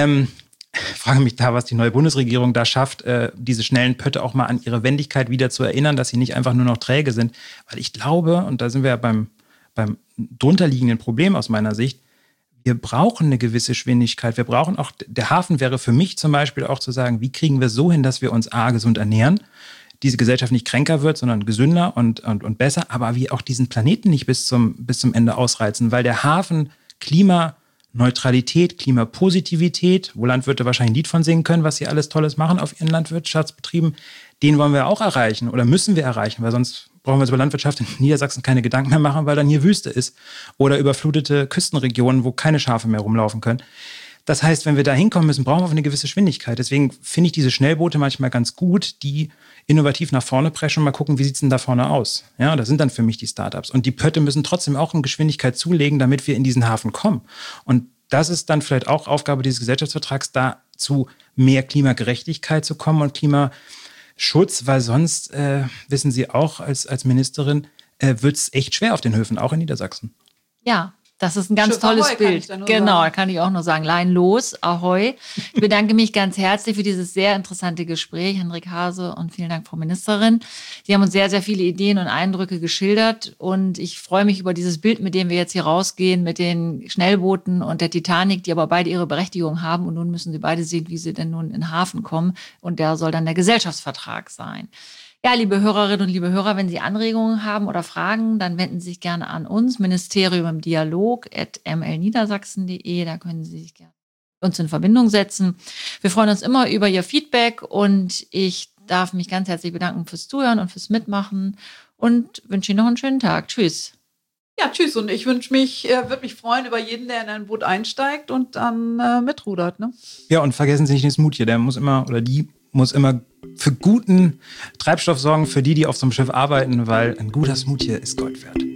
Frage mich da, was die neue Bundesregierung da schafft, diese schnellen Pötte auch mal an ihre Wendigkeit wieder zu erinnern, dass sie nicht einfach nur noch träge sind. Weil ich glaube, und da sind wir ja beim drunterliegenden Problem aus meiner Sicht, wir brauchen eine gewisse Geschwindigkeit. Wir brauchen auch, der Hafen wäre für mich zum Beispiel auch zu sagen, wie kriegen wir so hin, dass wir uns gesund ernähren, diese Gesellschaft nicht kränker wird, sondern gesünder und besser, aber wir auch diesen Planeten nicht bis zum Ende ausreizen, weil der Hafen Klimaneutralität, Klimapositivität, wo Landwirte wahrscheinlich ein Lied von singen können, was sie alles Tolles machen auf ihren Landwirtschaftsbetrieben, den wollen wir auch erreichen oder müssen wir erreichen, weil sonst brauchen wir uns über Landwirtschaft in Niedersachsen keine Gedanken mehr machen, weil dann hier Wüste ist oder überflutete Küstenregionen, wo keine Schafe mehr rumlaufen können. Das heißt, wenn wir da hinkommen müssen, brauchen wir eine gewisse Geschwindigkeit. Deswegen finde ich diese Schnellboote manchmal ganz gut, die innovativ nach vorne preschen und mal gucken, wie sieht es denn da vorne aus. Ja, das sind dann für mich die Startups. Und die Pötte müssen trotzdem auch eine Geschwindigkeit zulegen, damit wir in diesen Hafen kommen. Und das ist dann vielleicht auch Aufgabe dieses Gesellschaftsvertrags, da zu mehr Klimagerechtigkeit zu kommen und Klimaschutz, weil sonst, wissen Sie auch als Ministerin, wird es echt schwer auf den Höfen, auch in Niedersachsen. Ja, das ist ein ganz tolles Bild. Genau, da kann ich auch nur sagen, Lein los, ahoi. Ich bedanke mich ganz herzlich für dieses sehr interessante Gespräch, Hendrik Hase, und vielen Dank, Frau Ministerin. Sie haben uns sehr, sehr viele Ideen und Eindrücke geschildert und ich freue mich über dieses Bild, mit dem wir jetzt hier rausgehen, mit den Schnellbooten und der Titanic, die aber beide ihre Berechtigung haben und nun müssen sie beide sehen, wie sie denn nun in den Hafen kommen und der soll dann der Gesellschaftsvertrag sein. Ja, liebe Hörerinnen und liebe Hörer, wenn Sie Anregungen haben oder Fragen, dann wenden Sie sich gerne an uns, Ministerium im Dialog@mlniedersachsen.de. Da können Sie sich gerne mit uns in Verbindung setzen. Wir freuen uns immer über Ihr Feedback und ich darf mich ganz herzlich bedanken fürs Zuhören und fürs Mitmachen und wünsche Ihnen noch einen schönen Tag. Tschüss. Ja, tschüss. Und ich würde mich freuen über jeden, der in ein Boot einsteigt und dann mitrudert. Ne? Ja, und vergessen Sie nicht den Smoothie, der muss immer, oder die muss immer für guten Treibstoff sorgen für die auf so einem Schiff arbeiten, weil ein guter Smoothie ist Gold wert.